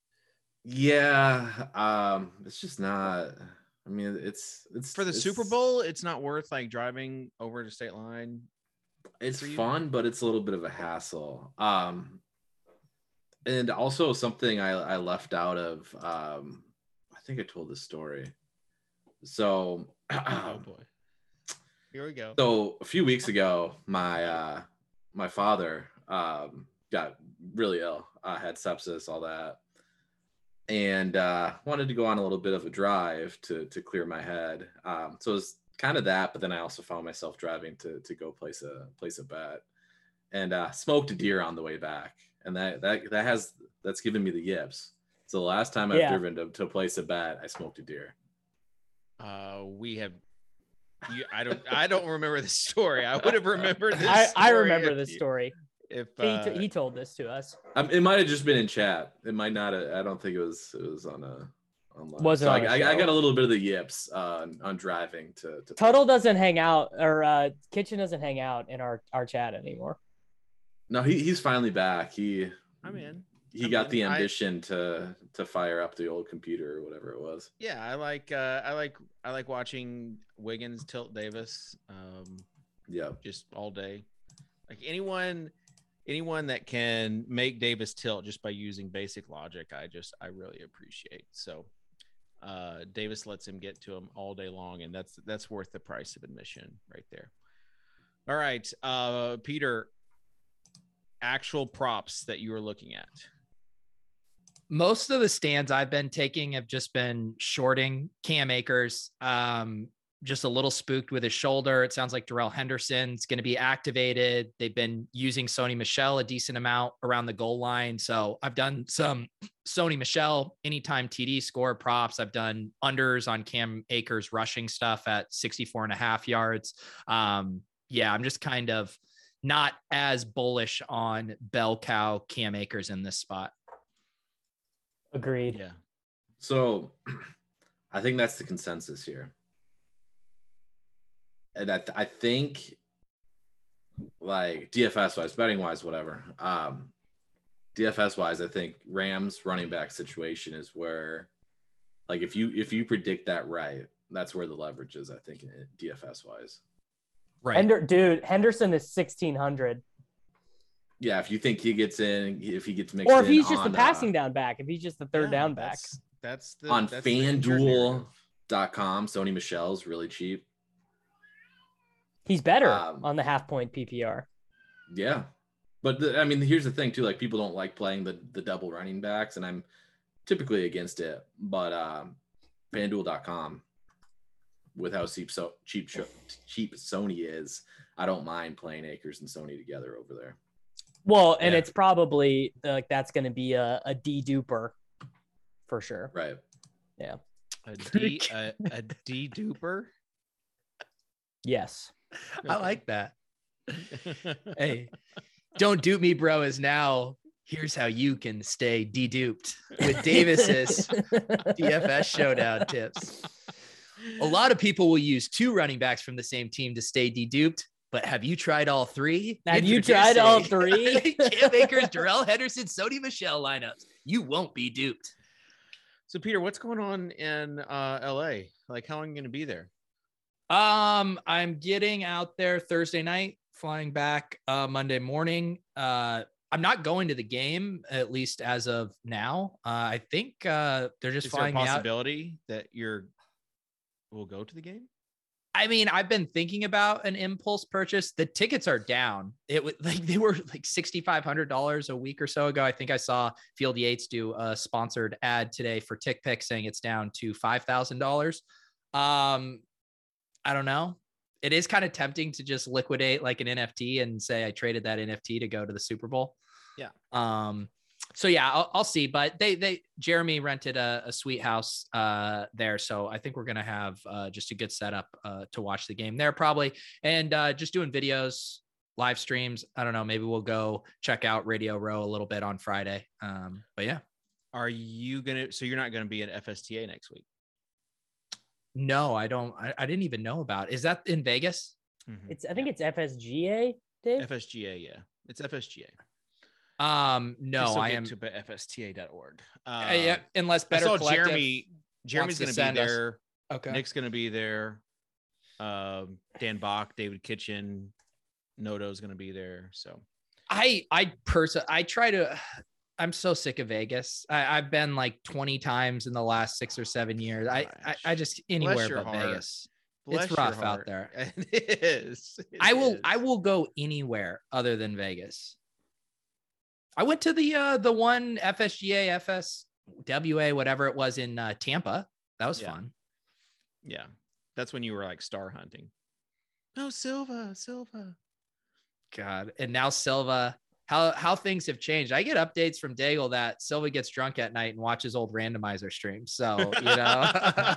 Yeah, um, it's just not. I mean, it's it's for the it's, Super Bowl. It's not worth like driving over to state line. It's fun, but it's a little bit of a hassle. Um, and also something I I left out of. Um, I think I told this story. So, oh boy, here we go. So a few weeks ago, my uh, my father um, got really ill. Uh, had sepsis, all that. And uh, wanted to go on a little bit of a drive to to clear my head. Um, so it was kind of that, but then I also found myself driving to to go place a place a bet, and uh, smoked a deer on the way back, and that that that has that's given me the yips. So the last time I've Yeah. driven to, to place a bet, I smoked a deer. Uh, we have. You, I don't. I don't remember the story. I would have remembered this. I, I story remember if this you- story. If He, uh, t- he told this to us. Um, it might have just been in chat. It might not. Have, I don't think it was. It was on a online. Wasn't so on a I, I, I show. got a little bit of the yips uh, on, on driving to. to Tuttle doesn't hang out, or uh, Kitchen doesn't hang out in our, our chat anymore. No, he he's finally back. He I'm in. he I'm got in. the I- ambition to to fire up the old computer or whatever it was. Yeah, I like. Uh, I like. I like watching Wiggins tilt Davis. Um, Yeah. just all day. Like anyone, anyone that can make Davis tilt just by using basic logic, I just I really appreciate. So, uh, Davis lets him get to him all day long, and that's that's worth the price of admission right there. All right, uh, Peter. Actual props that you were looking at. Most of the stands I've been taking have just been shorting Cam Akers. Um, just a little spooked with his shoulder. It sounds like Darrell Henderson's going to be activated. They've been using Sony Michel a decent amount around the goal line. So I've done some Sony Michel anytime T D score props. I've done unders on Cam Akers rushing stuff at sixty-four and a half yards. Um, yeah, I'm just kind of not as bullish on bell cow Cam Akers in this spot. Agreed. Yeah. So I think that's the consensus here. And I, I think like D F S wise, betting wise, whatever. Um, D F S wise, I think Rams running back situation is where, like, if you if you predict that right, that's where the leverage is. I think in D F S wise. Right. Hender, dude, Henderson is sixteen hundred. Yeah, if you think he gets in, if he gets mixed Or if in he's just on, the passing uh, down back, if he's just the third Yeah, down back. That's, that's the on that's the injured narrative. FanDuel dot com, Sony Michel's really cheap. He's better um, on the half point P P R. Yeah. But the, I mean, here's the thing too, like people don't like playing the, the double running backs, and I'm typically against it, but um, FanDuel dot com, with how cheap so cheap cheap Sony is, I don't mind playing Akers and Sony together over there. Well, and Yeah. it's probably like that's going to be a, a D duper for sure. Right. A D a, a D duper. Yes. I like that. Hey, don't dupe me, bro. Is now here's how you can stay deduped with Davis's D F S showdown tips. A lot of people will use two running backs from the same team to stay deduped, but have you tried all three? Have you tried all three? Cam Akers, Darrell Henderson, Sony Michel lineups. You won't be duped. So Peter, what's going on in uh, L A? Like, how long are you going to be there? Um, I'm getting out there Thursday night, flying back uh, Monday morning. Uh, I'm not going to the game, at least as of now. Uh, I think uh, they're just Is there a flying me out. possibility that you're will go to the game? I mean, I've been thinking about an impulse purchase. The tickets are down. It was like they were like sixty-five hundred dollars a week or so ago. I think I saw Field Yates do a sponsored ad today for TickPick saying it's down to five thousand dollars. Um, I don't know. It is kind of tempting to just liquidate like an N F T and say I traded that N F T to go to the Super Bowl. Yeah. Um, so yeah, I'll, I'll see, but they, they, Jeremy rented a, a sweet house uh, there. So I think we're going to have uh, just a good setup uh, to watch the game there probably. And uh, just doing videos, live streams. I don't know. Maybe we'll go check out Radio Row a little bit on Friday. Um, but yeah. Are you going to, so you're not going to be at F S T A next week? No, I don't. I, I didn't even know about. Is that in Vegas? Mhm. It's I think it's F S G A, Dave. F S G A. Yeah. It's F S G A. Um, no, I am to F S T A dot org. Uh, Uh, yeah, unless I Better saw Collective Jeremy. Jeremy's wants going to to be send us- there. Okay. Nick's going to be there. Um, Dan Bach, David Kitchen, Noto's going to be there. So I I personally I try to. I'm so sick of Vegas. I, I've been like twenty times in the last six or seven years. I I, I just anywhere your but heart. Vegas. bless It's your rough out heart. there. It is. It I will is. I will go anywhere other than Vegas. I went to the uh the one F S G A, F S W A, whatever it was in uh, Tampa. That was Yeah. fun. Yeah, that's when you were like star hunting. Oh, Silva, Silva. God. And now Silva how how things have changed. I get updates from Daigle that Silva gets drunk at night and watches old randomizer streams. So, you know,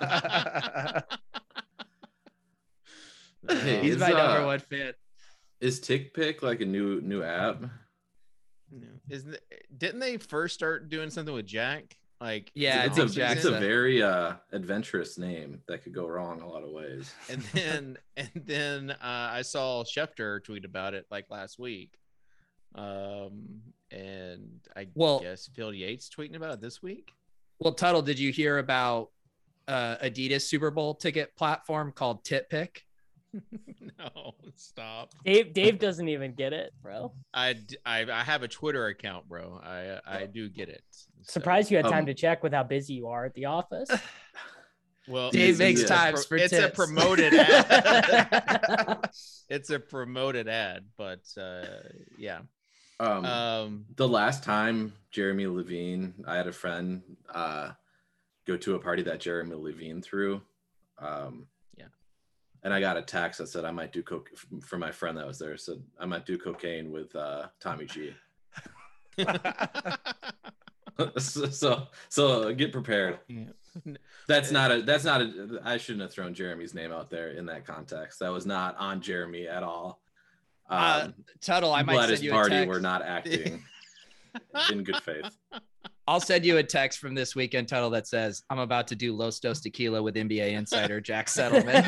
Hey, he's is, my number uh, one fan. Is TickPick like a new new app? Isn't it, didn't they first start doing something with Jack? Like, Yeah, it's I a think Jack it's a said- very uh adventurous name that could go wrong a lot of ways. and then and then uh, I saw Schefter tweet about it like last week, um, and I Well- guess Phil Yates tweeting about it this week. Well, Tuttle, did you hear about uh, Adidas Super Bowl ticket platform called TitPick? No, stop. Dave Dave doesn't even get it, bro. I, d- I I have a Twitter account, bro. I I do get it. So- Surprised you had time Um, to check with how busy you are at the office. Well, Dave It's- makes it's a times for it's a tits. promoted ad. It's a promoted ad, but uh, yeah. Um, Um, the last time Jeremy Levine, I had a friend uh, go to a party that Jeremy Levine threw. Um, Yeah. And I got a text that said I might do coke for my friend that was there. Said I might do cocaine with uh, Tommy G. so, so so get prepared. Yeah. That's not a that's not a I shouldn't have thrown Jeremy's name out there in that context. That was not on Jeremy at all. Um, Uh, Tuttle, I people might at send his you a party text. were not acting in good faith. I'll send you a text from this weekend, Tuttle, that says, I'm about to do Los Dos Tequila with N B A insider Jack Settlement.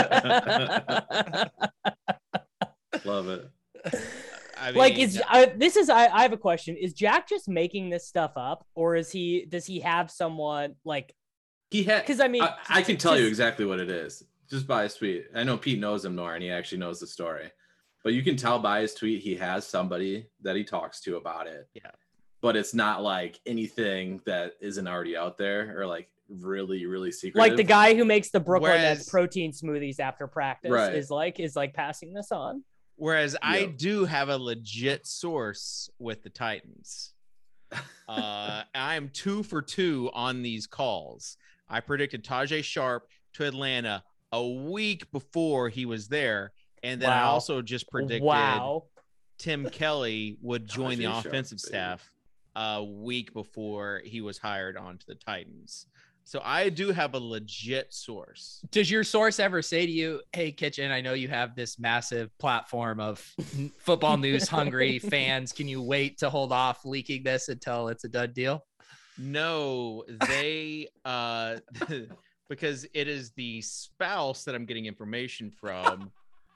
Love it. I like mean, is uh, this is I, I have a question. Is Jack just making this stuff up, or is he does he have someone like He had because I mean I, I can tell you just- exactly what it is just by his tweet. I know Pete knows him, Nor, and he actually knows the story. But you can tell by his tweet he has somebody that he talks to about it. Yeah. But it's not like anything that isn't already out there or like really, really secret. like the guy who makes the Brooklyn Whereas- Nets protein smoothies after practice Right. is like is like passing this on. Whereas I Yep. do have a legit source with the Titans. Uh, I am two for two on these calls. I predicted Tajay Sharp to Atlanta a week before he was there. And then I Wow. also just predicted Wow. Tim Kelly would join the Tajay Sharp, offensive baby. staff a week before he was hired onto the Titans. So I do have a legit source. Does your source ever say to you, hey, Kitchen, I know you have this massive platform of football news hungry fans. Can you wait to hold off leaking this until it's a done deal? No, they uh because it is the spouse that I'm getting information from.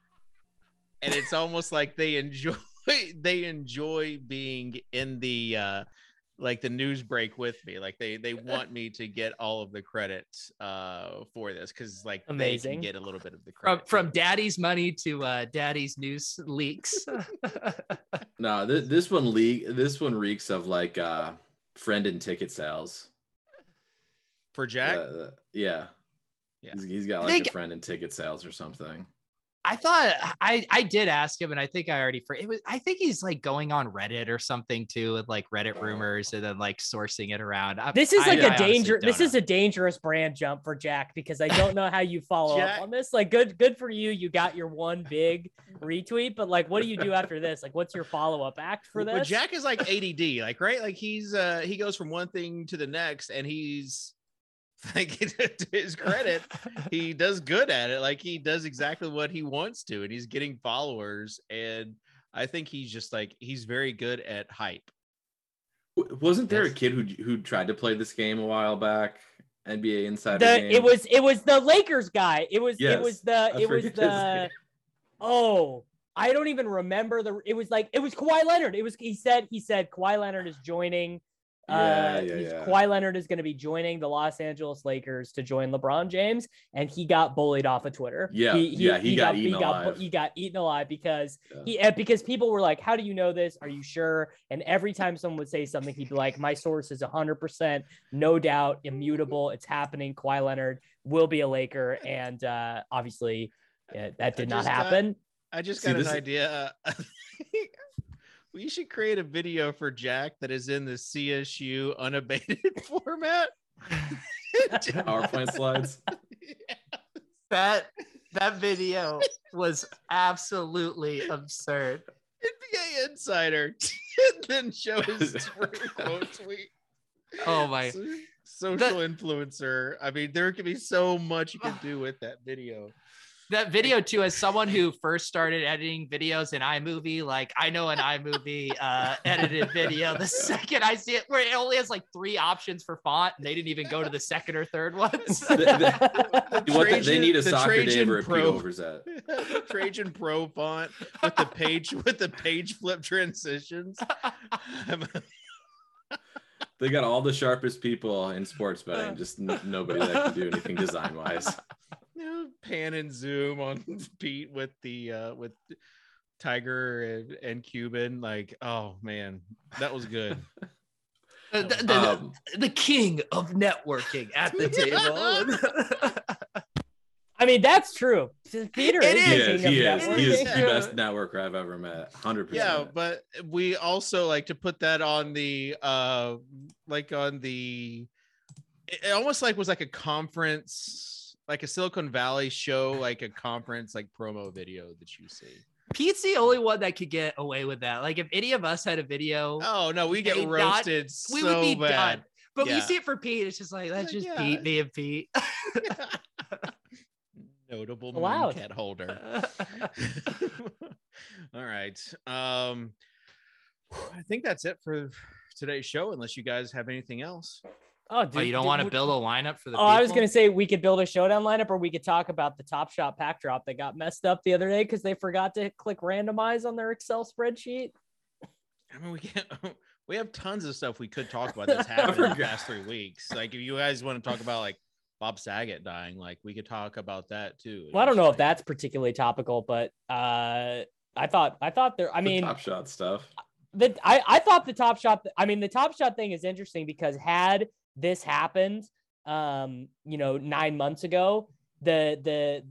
And it's almost like they enjoy they enjoy being in the uh like the news break with me. Like they they want me to get all of the credit uh for this because like they Amazing. can get a little bit of the From credit from too. daddy's money to uh, daddy's news leaks. No, this, this one leak this one reeks of like uh friend and ticket sales. for Jack. Uh, yeah. Yeah. He's, he's got I like think- a friend in ticket sales or something. I thought I I did ask him, and I think I already for it was. I think he's like going on Reddit or something too, with like Reddit rumors, and then like sourcing it around. I, This is I- like I a honestly danger. don't This know. is a dangerous brand jump for Jack because I don't know how you follow Jack- up on this. Like, good, good for you. You got your one big retweet, but like, what do you do after this? Like, what's your follow up act for this? But Jack is like A D D, like right, like he's uh he goes from one thing to the next, and he's like to his credit, he does good at it. Like he does exactly what he wants to, and he's getting followers. And I think he's just like he's very good at hype. W- Wasn't there Yes. a kid who who tried to play this game a while back? N B A Insider the game. it was it was the Lakers guy. It was it Yes, was the I it was forget his the name. oh I don't even remember the it was like it was Kawhi Leonard. It was he said he said Kawhi Leonard is joining. Yeah, uh, yeah, he's- yeah. Kawhi Leonard is going to be joining the Los Angeles Lakers to join LeBron James, and he got bullied off of Twitter. Yeah, yeah, he got eaten he got alive. he got eaten alive because Yeah. he uh, because people were like, "How do you know this? Are you sure?" And every time someone would say something, he'd be like, "My source is one hundred percent, no doubt, immutable. It's happening. Kawhi Leonard will be a Laker," and uh, obviously, uh, that did not just got- happen. I just See, got an this is- idea. We should create a video for Jack that is in the C S U unabated format. PowerPoint slides. that that video was absolutely absurd. N B A Insider then show his quote tweet. Oh my. So, social that, influencer. I mean, there could be so much you can do with that video. That video too, as someone who first started editing videos in iMovie, like I know an iMovie uh, edited video. The second I see it, where it only has like three options for font, and they didn't even go to the second or third ones. the, the, the Trajan, they need a soccer Trajan day Pro, over that. The Trajan Pro font with the page with the page flip transitions. They got all the sharpest people in sports betting, just n- nobody that can do anything design wise. Pan and zoom on Pete with the uh with Tiger and, and Cuban, like, oh man, that was good. the, the, um, the king of networking at the table. I mean, that's true. Peter it is, is, he is. He is the best networker I've ever met. one hundred percent. Yeah, but we also like to put that on the uh like on the it almost like was like a conference, like a Silicon Valley show, like a conference, like promo video that you see. Pete's the only one that could get away with that. Like if any of us had a video, oh no, we get roasted. Not, so we would be bad. Done. But yeah. when you see it for Pete, it's just like that's just yeah. Pete being Pete. Notable moon cat holder. All right. Um, I think that's it for today's show, unless you guys have anything else. Oh, dude, oh, you don't dude, want to build a lineup for the Oh, people? I was going to say we could build a showdown lineup, or we could talk about the Top Shot pack drop that got messed up the other day because they forgot to click randomize on their Excel spreadsheet. I mean, we can't, we have tons of stuff we could talk about that's happened in the past three weeks. Like, if you guys want to talk about like Bob Saget dying, like we could talk about that too. Well, I don't know if that's particularly topical, but uh, I thought I thought there. I the mean, Top Shot stuff. The I I thought the Top Shot. I mean, the Top Shot thing is interesting because had this happened, um, you know, nine months ago, the the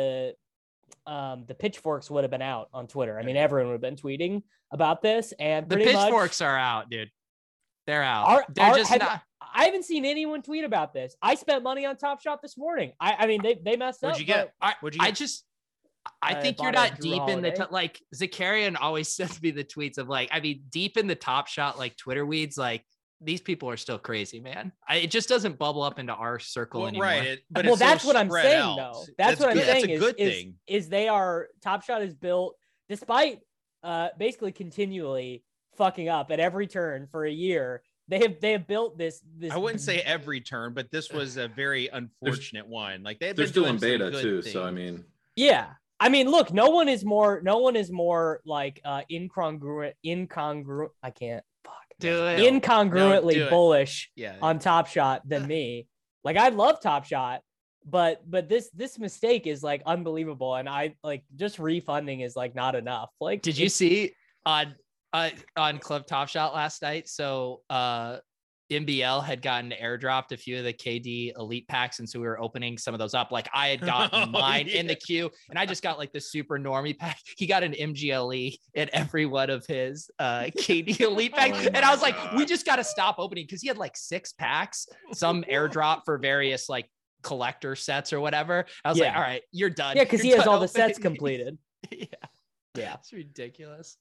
the um the pitchforks would have been out on Twitter. I mean, everyone would have been tweeting about this, and the pitchforks much, are out, dude. They're out. Are, They're are, just have, not. I haven't seen anyone tweet about this. I spent money on Top Shot this morning. I I mean, they they messed What'd up. You get? I, What'd you get? I just. I I think you're bought a not Drew deep in the Holiday. t- like Zakarian always sends me the tweets of like, I mean, deep in the Top Shot, like Twitter weeds, like these people are still crazy, man. I, it just doesn't bubble up into our circle Well, anymore. right. It, but well, it's that's so what I'm spread saying, out. though. That's, what I'm good. saying That's a is, good is, thing. is they are Top Shot is built despite uh, basically continually fucking up at every turn for a year. They have they have built this. this I wouldn't say every turn, but this was a very unfortunate one. Like they've They're been still doing in beta some good too, things. so I mean, yeah. I mean, look, no one is more, no one is more like uh, incongruent, incongruent. I can't fuck. Do it. Incongruently No, do it. bullish Yeah. on Top Shot than me. Like I love Top Shot, but but this this mistake is like unbelievable, and I like just refunding is like not enough. Like, Did you it's- see on uh, on Club Top Shot last night? So uh, M B L had gotten airdropped a few of the K D Elite packs, and so we were opening some of those up. Like I had gotten Oh, mine yeah. in the queue, and I just got like the super normie pack. He got an M G L E in every one of his uh, K D Elite packs, Oh and I was my like, God. we just got to stop opening because he had like six packs, some airdrop for various like collector sets or whatever. I was like, Yeah. all right, you're done. yeah, because he You're has done all the sets opening." completed. Yeah, Yeah. it's ridiculous.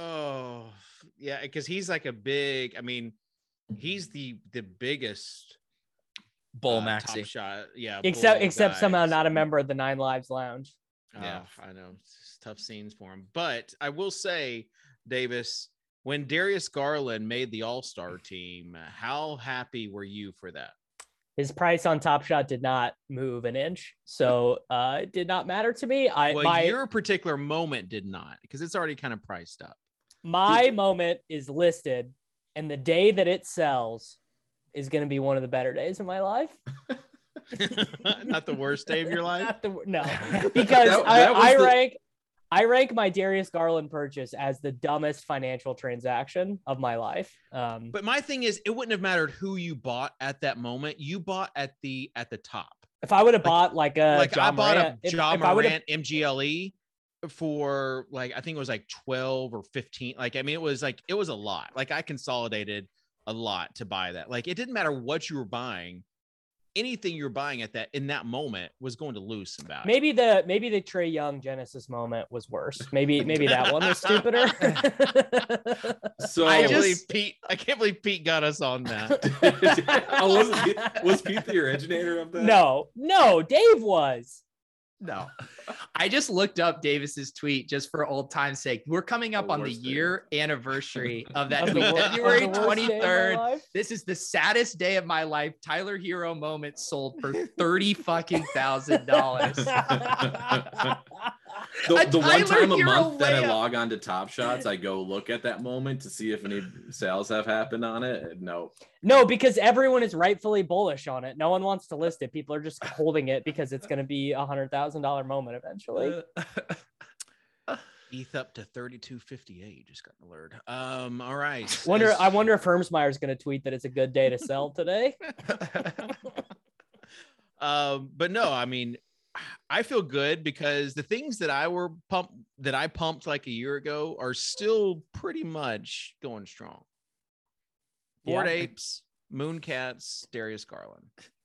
Oh, yeah, because he's like a big. I mean, he's the the biggest Bull uh, Maxi. Top Shot. Yeah, Except bull except guy. somehow not a member of the Nine Lives Lounge. Yeah, I know. It's tough scenes for him. But I will say, Davis, when Darius Garland made the All-Star team, how happy were you for that? His price on Top Shot did not move an inch, so uh, it did not matter to me. I Well, my your particular moment did not, because it's already kind of priced up. my moment is listed, and the day that it sells is going to be one of the better days of my life. Not the worst day of your life. Not the, no, because That- I, that was I the- rank I rank my Darius Garland purchase as the dumbest financial transaction of my life. Um, But my thing is, it wouldn't have mattered who you bought at that moment. You bought at the at the top. if I would have like- bought like a like Ja I bought Morant, a if- Ja if I would've- Morant M G L E for like I think it was like twelve or fifteen. Like I mean, it was like it was a lot. Like I consolidated a lot to buy that. Like it didn't matter what you were buying. anything you're buying at that in that moment was going to lose some value. Maybe the maybe the Trae Young Genesis moment was worse. Maybe maybe that one was stupider. So I I can't just, believe Pete. I can't believe Pete got us on that. oh, wasn't Pete, was Pete the originator of that? No, no, Dave was. No, I just looked up Davis's tweet just for old time's sake. We're coming up The on the worst day. year anniversary of that Of tweet, the wor- of February the worst day of my twenty-third. life? This is the saddest day of my life. Tyler Hero moment sold for thirty fucking thousand dollars. The, A the one Tyler time a Hero month that I layup. log on to Top Shots, I go look at that moment to see if any sales have happened on it. And no, No, because everyone is rightfully bullish on it. No one wants to list it. People are just holding it because it's going to be a hundred thousand dollar moment eventually. E T H up to thirty-two fifty-eight. Just got an alert. Um. All right. Wonder. As- I wonder if Hermsmeyer is going to tweet that it's a good day to sell today. um. But no, I mean, I feel good because the things that I were pumped that I pumped like a year ago are still pretty much going strong. Bored Yeah. Apes, Mooncats, Darius Garland.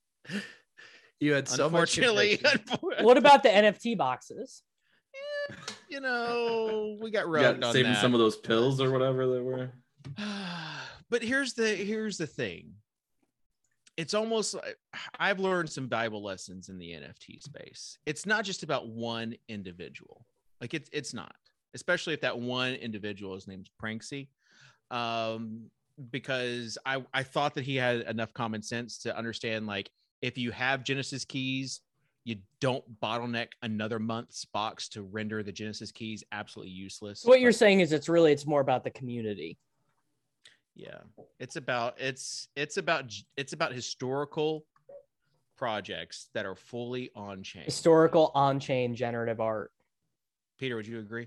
You had so much Unfortunately, conviction. What about the N F T boxes? you know, we got you rugged got on saving that. some of those pills or whatever they were. But here's the here's the thing. It's almost like I've learned some valuable lessons in the N F T space. It's not just about one individual. Like it's it's not, especially if that one individual, his name's Pranksy. Um, because I, I thought that he had enough common sense to understand, like, if you have Genesis keys, you don't bottleneck another month's box to render the Genesis keys absolutely useless. So what you're But- saying is it's really it's more about the community. Yeah, it's about it's it's about it's about historical projects that are fully on chain. Historical on-chain generative art. Peter, would you agree?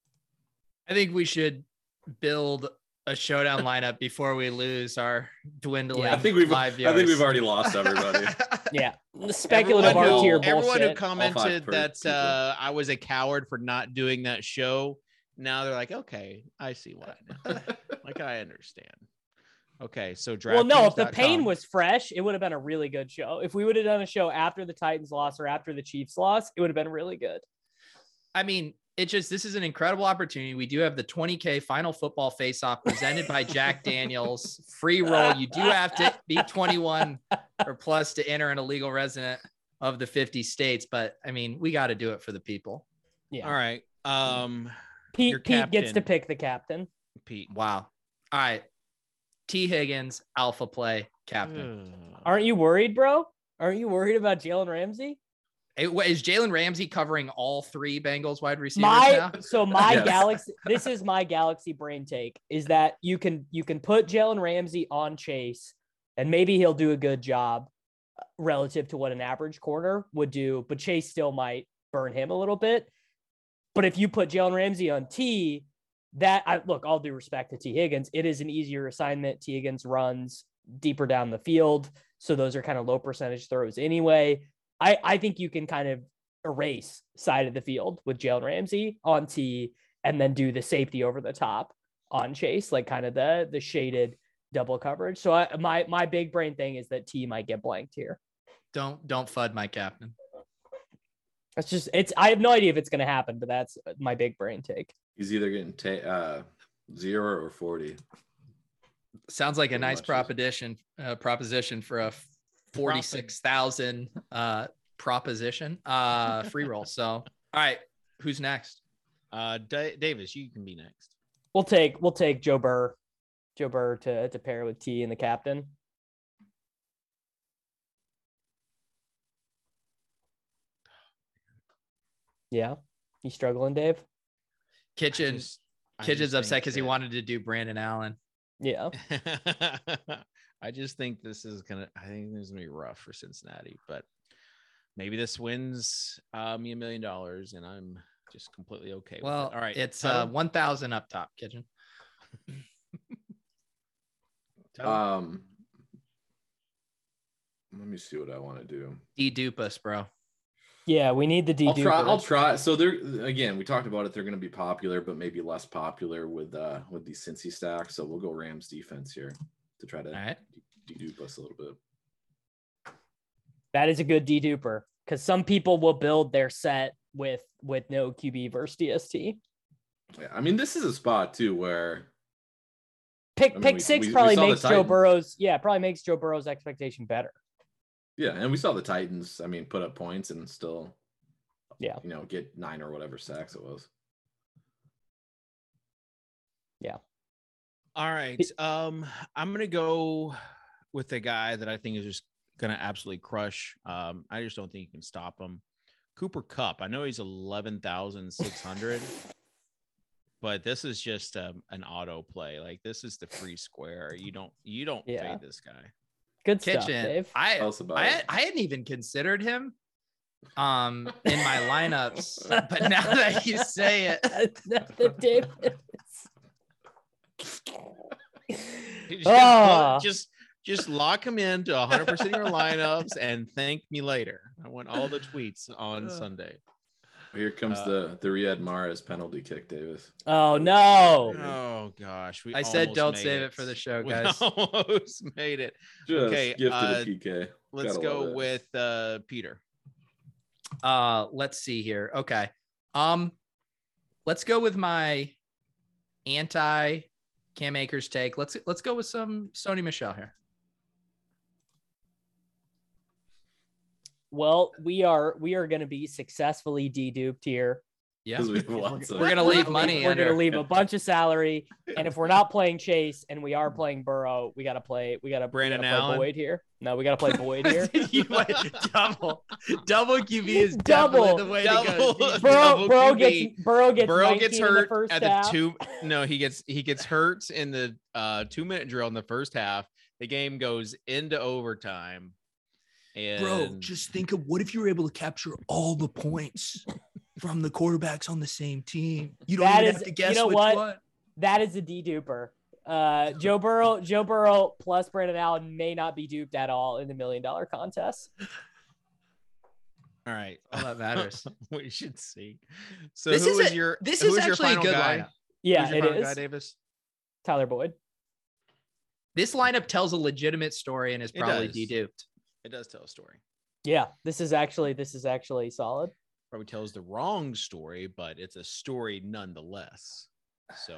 I think we should build a showdown lineup before we lose our dwindling. Yeah. I think we've live I think viewers. we've already lost everybody. Yeah, the speculative Everyone art who- tier Everyone who bullshit. commented per- that people. uh, I was a coward for not doing that show, now they're like, okay, I see why now. Like, I understand. Okay, so draft. Well, no, if the pain was fresh, it would have been a really good show. If we would have done a show after the Titans loss or after the Chiefs loss, it would have been really good. I mean, it just this is an incredible opportunity. We do have the twenty K final football face-off presented by Jack Daniels. Free roll. You do have to be twenty-one or plus to enter an illegal resident of the fifty states, but I mean, we got to do it for the people. Yeah. All right. Um, Pete, your Pete gets to captain. pick the captain. Pete. Wow. All right. T. Higgins, alpha play, captain. Aren't you worried, bro? Aren't you worried about Jalen Ramsey? Hey, what, is Jalen Ramsey covering all three Bengals wide receivers My now? so my Yes. galaxy. This is my galaxy brain take is that you can you can put Jalen Ramsey on Chase, and maybe he'll do a good job relative to what an average corner would do, but Chase still might burn him a little bit. But if you put Jalen Ramsey on T, that I look, all due respect to T. Higgins, it is an easier assignment. T. Higgins runs deeper down the field, so those are kind of low percentage throws anyway. I, I think you can kind of erase side of the field with Jalen Ramsey on T and then do the safety over the top on Chase, like kind of the the shaded double coverage. So I, my my big brain thing is that T might get blanked here. Don't don't fud my captain. It's just it's I have no idea if it's going to happen, but that's my big brain take. He's either getting ta- uh, zero or forty. Sounds like a Pretty nice much is. proposition uh, proposition for a forty-six thousand uh, proposition uh, free roll. So, all right, who's next? Uh, Da- Davis, you can be next. We'll take we'll take Joe Burr, Joe Burr to to pair with T and the captain. Yeah, you struggling, Dave? Kitchen. I just- I Kitchen's just upset think because he that- wanted to do Brandon Allen. Yeah, I just think this is gonna. I think this is gonna be rough for Cincinnati, but maybe this wins uh, me a million dollars, and I'm just completely okay. Well, with it. All right, it's Tyler? uh, one thousand up top, Kitchen. Tyler? Um, let me see what I want to do. D Dupas, bro. yeah, we need the D. I'll try. I'll try. So they're again. We talked about it. They're going to be popular, but maybe less popular with uh with these Cincy stacks. So we'll go Rams defense here to try to All right. dedupe us a little bit. That is a good deduper because some people will build their set with with no Q B versus D S T. Yeah, I mean, this is a spot too where pick I mean, pick we, six we, probably we makes Joe Burrow's yeah probably makes Joe Burrow's expectation better. Yeah, and we saw the Titans. I mean, put up points and still, yeah, you know, get nine or whatever sacks it was. Yeah. All right. Um, I'm gonna go with a guy that I think is just gonna absolutely crush. Um, I just don't think you can stop him. Cooper Kupp. I know he's eleven thousand six hundred, but this is just um, an auto play. Like this is the free square. You don't you don't Yeah. fade this guy. Good Kitchen. stuff, Dave. I Tell us about I, it. I hadn't even considered him um in my lineups, but now that you say it, the Davis. Just, Ah. just just lock him into one hundred percent of your lineups and thank me later. I want all the tweets on Sunday. Here comes Uh, the the Riyad Mahrez penalty kick, Davis. Oh no. Oh gosh, we I said almost don't made save it for the show, We guys. almost made it. Just Okay, gifted uh, a P K. Let's Gotta go love it. with uh, Peter. Uh, let's see here. Okay. Um, let's go with my anti Cam Akers take. Let's let's go with some Sony Michel here. Well, we are we are going to be successfully deduped here. Yeah, 'Cause we have lots of- we're gonna leave money. We're under. going to leave a bunch of salary, and if we're not playing Chase and we are playing Burrow, we got to play. We got to Brandon play Allen? Boyd here. No, we got to play Boyd here. You went double, double Q B is Double. definitely the way Double. to go. Burrow, Double Burrow Q B. gets Burrow gets Burrow nineteen gets in the hurt first at the half. two. No, he gets he gets hurt in the uh, two minute drill in the first half. The game goes into overtime. And Bro, just think of what if you were able to capture all the points from the quarterbacks on the same team. You don't That even is- have to you guess know which what? one. That is a deduper. Uh, Joe Burrow, Joe Burrow plus Brandon Allen may not be duped at all in the million dollar contest. all right, All that matters. we should see. So This who is was a- your this who is was your actually a final good guy? lineup. Yeah, Who's your it final is. guy, Davis? Tyler Boyd. This lineup tells a legitimate story and is It probably does. deduped. It does tell a story. Yeah, this is actually this is actually solid. Probably tells the wrong story, but it's a story nonetheless. So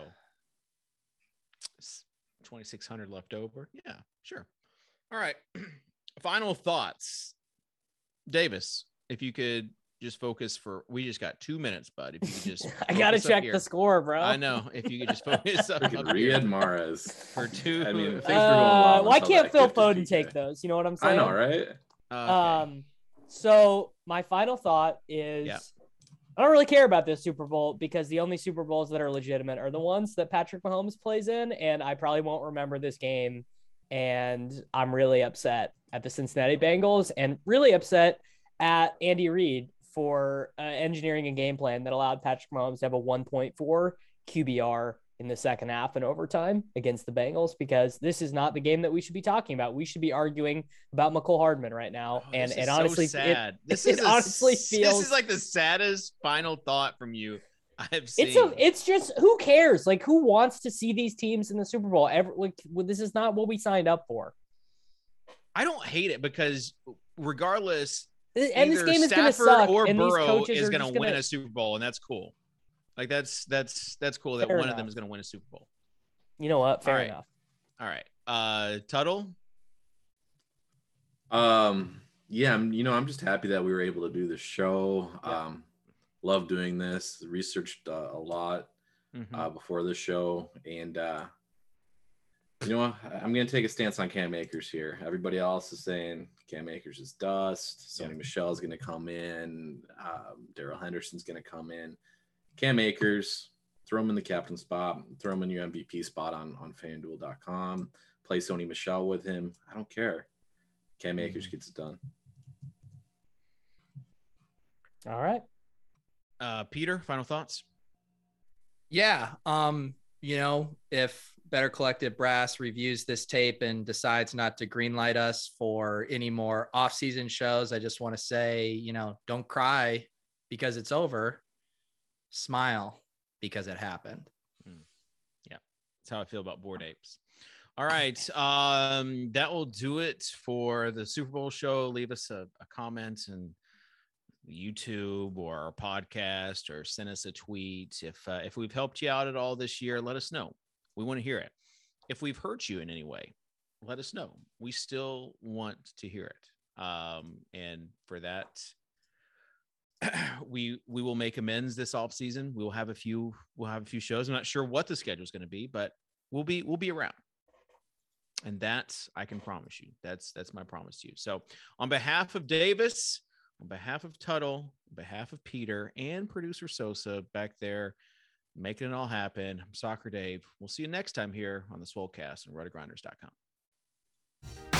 twenty-six hundred left over. Yeah, sure. All right. Final thoughts. Davis, if you could just focus for, we just got two minutes, bud. If you could just, I gotta focus up check here. the score, bro. I know. If you could just focus up, Freaking up here Riyad Mahrez. for two. I mean, things Uh, were going well why until can't that Phil gifted Foden P K. take those? You know what I'm I saying? know, right? Okay. Um, so my final thought is Yeah. I don't really care about this Super Bowl because the only Super Bowls that are legitimate are the ones that Patrick Mahomes plays in, and I probably won't remember this game. And I'm really upset at the Cincinnati Bengals and really upset at Andy Reid for uh, engineering a game plan that allowed Patrick Mahomes to have a one point four Q B R in the second half and overtime against the Bengals, because this is not the game that we should be talking about. We should be arguing about McCole Hardman right now. Oh, and this and is so honestly, sad. it, this it is a honestly s- feels This is like the saddest final thought from you I've seen. it's a, it's just who cares? Like, who wants to see these teams in the Super Bowl? Ever, like, well, this is not what we signed up for. I don't hate it because regardless, And this either game is going to Stafford suck. or and these Burrow coaches is are going just to gonna, win a Super Bowl, and that's cool. Like that's that's that's cool that Fair one of enough. them is going to win a Super Bowl. You know what? Fair All right. enough. All right, uh, Tuttle. Um, yeah, I'm, you know, I'm just happy that we were able to do this show. Yeah. Um, love doing this. Researched uh, a lot Mhm. uh, before the show, and uh, you know, what? I'm gonna take a stance on Cam Akers here. Everybody else is saying Cam Akers is dust. Sony Yeah. Michel is gonna come in. Um, Daryl Henderson's gonna come in. Cam Akers, throw him in the captain spot. Throw him in your M V P spot on on FanDuel dot com. Play Sony Michel with him. I don't care. Cam Akers gets it done. All right. Uh, Peter, final thoughts. Yeah. Um, you know, if Better Collective Brass reviews this tape and decides not to greenlight us for any more off-season shows, I just want to say, you know, don't cry because it's over. Smile because it happened. That's how I feel about Bored Apes. All right. Um, that will do it for the Super Bowl show. Leave us a, a comment and YouTube or our podcast, or send us a tweet. If uh, if we've helped you out at all this year, let us know. We want to hear it. If we've hurt you in any way, let us know. We still want to hear it. Um, and for that, we we will make amends this off season. We will have a few we'll have a few shows. I'm not sure what the schedule is going to be, but we'll be we'll be around. And that's, I can promise you, that's, that's my promise to you. So on behalf of Davis, on behalf of Tuttle, on behalf of Peter and producer Sosa back there, making it all happen, I'm Soccer Dave. We'll see you next time here on the Swolecast on roto grinders dot com.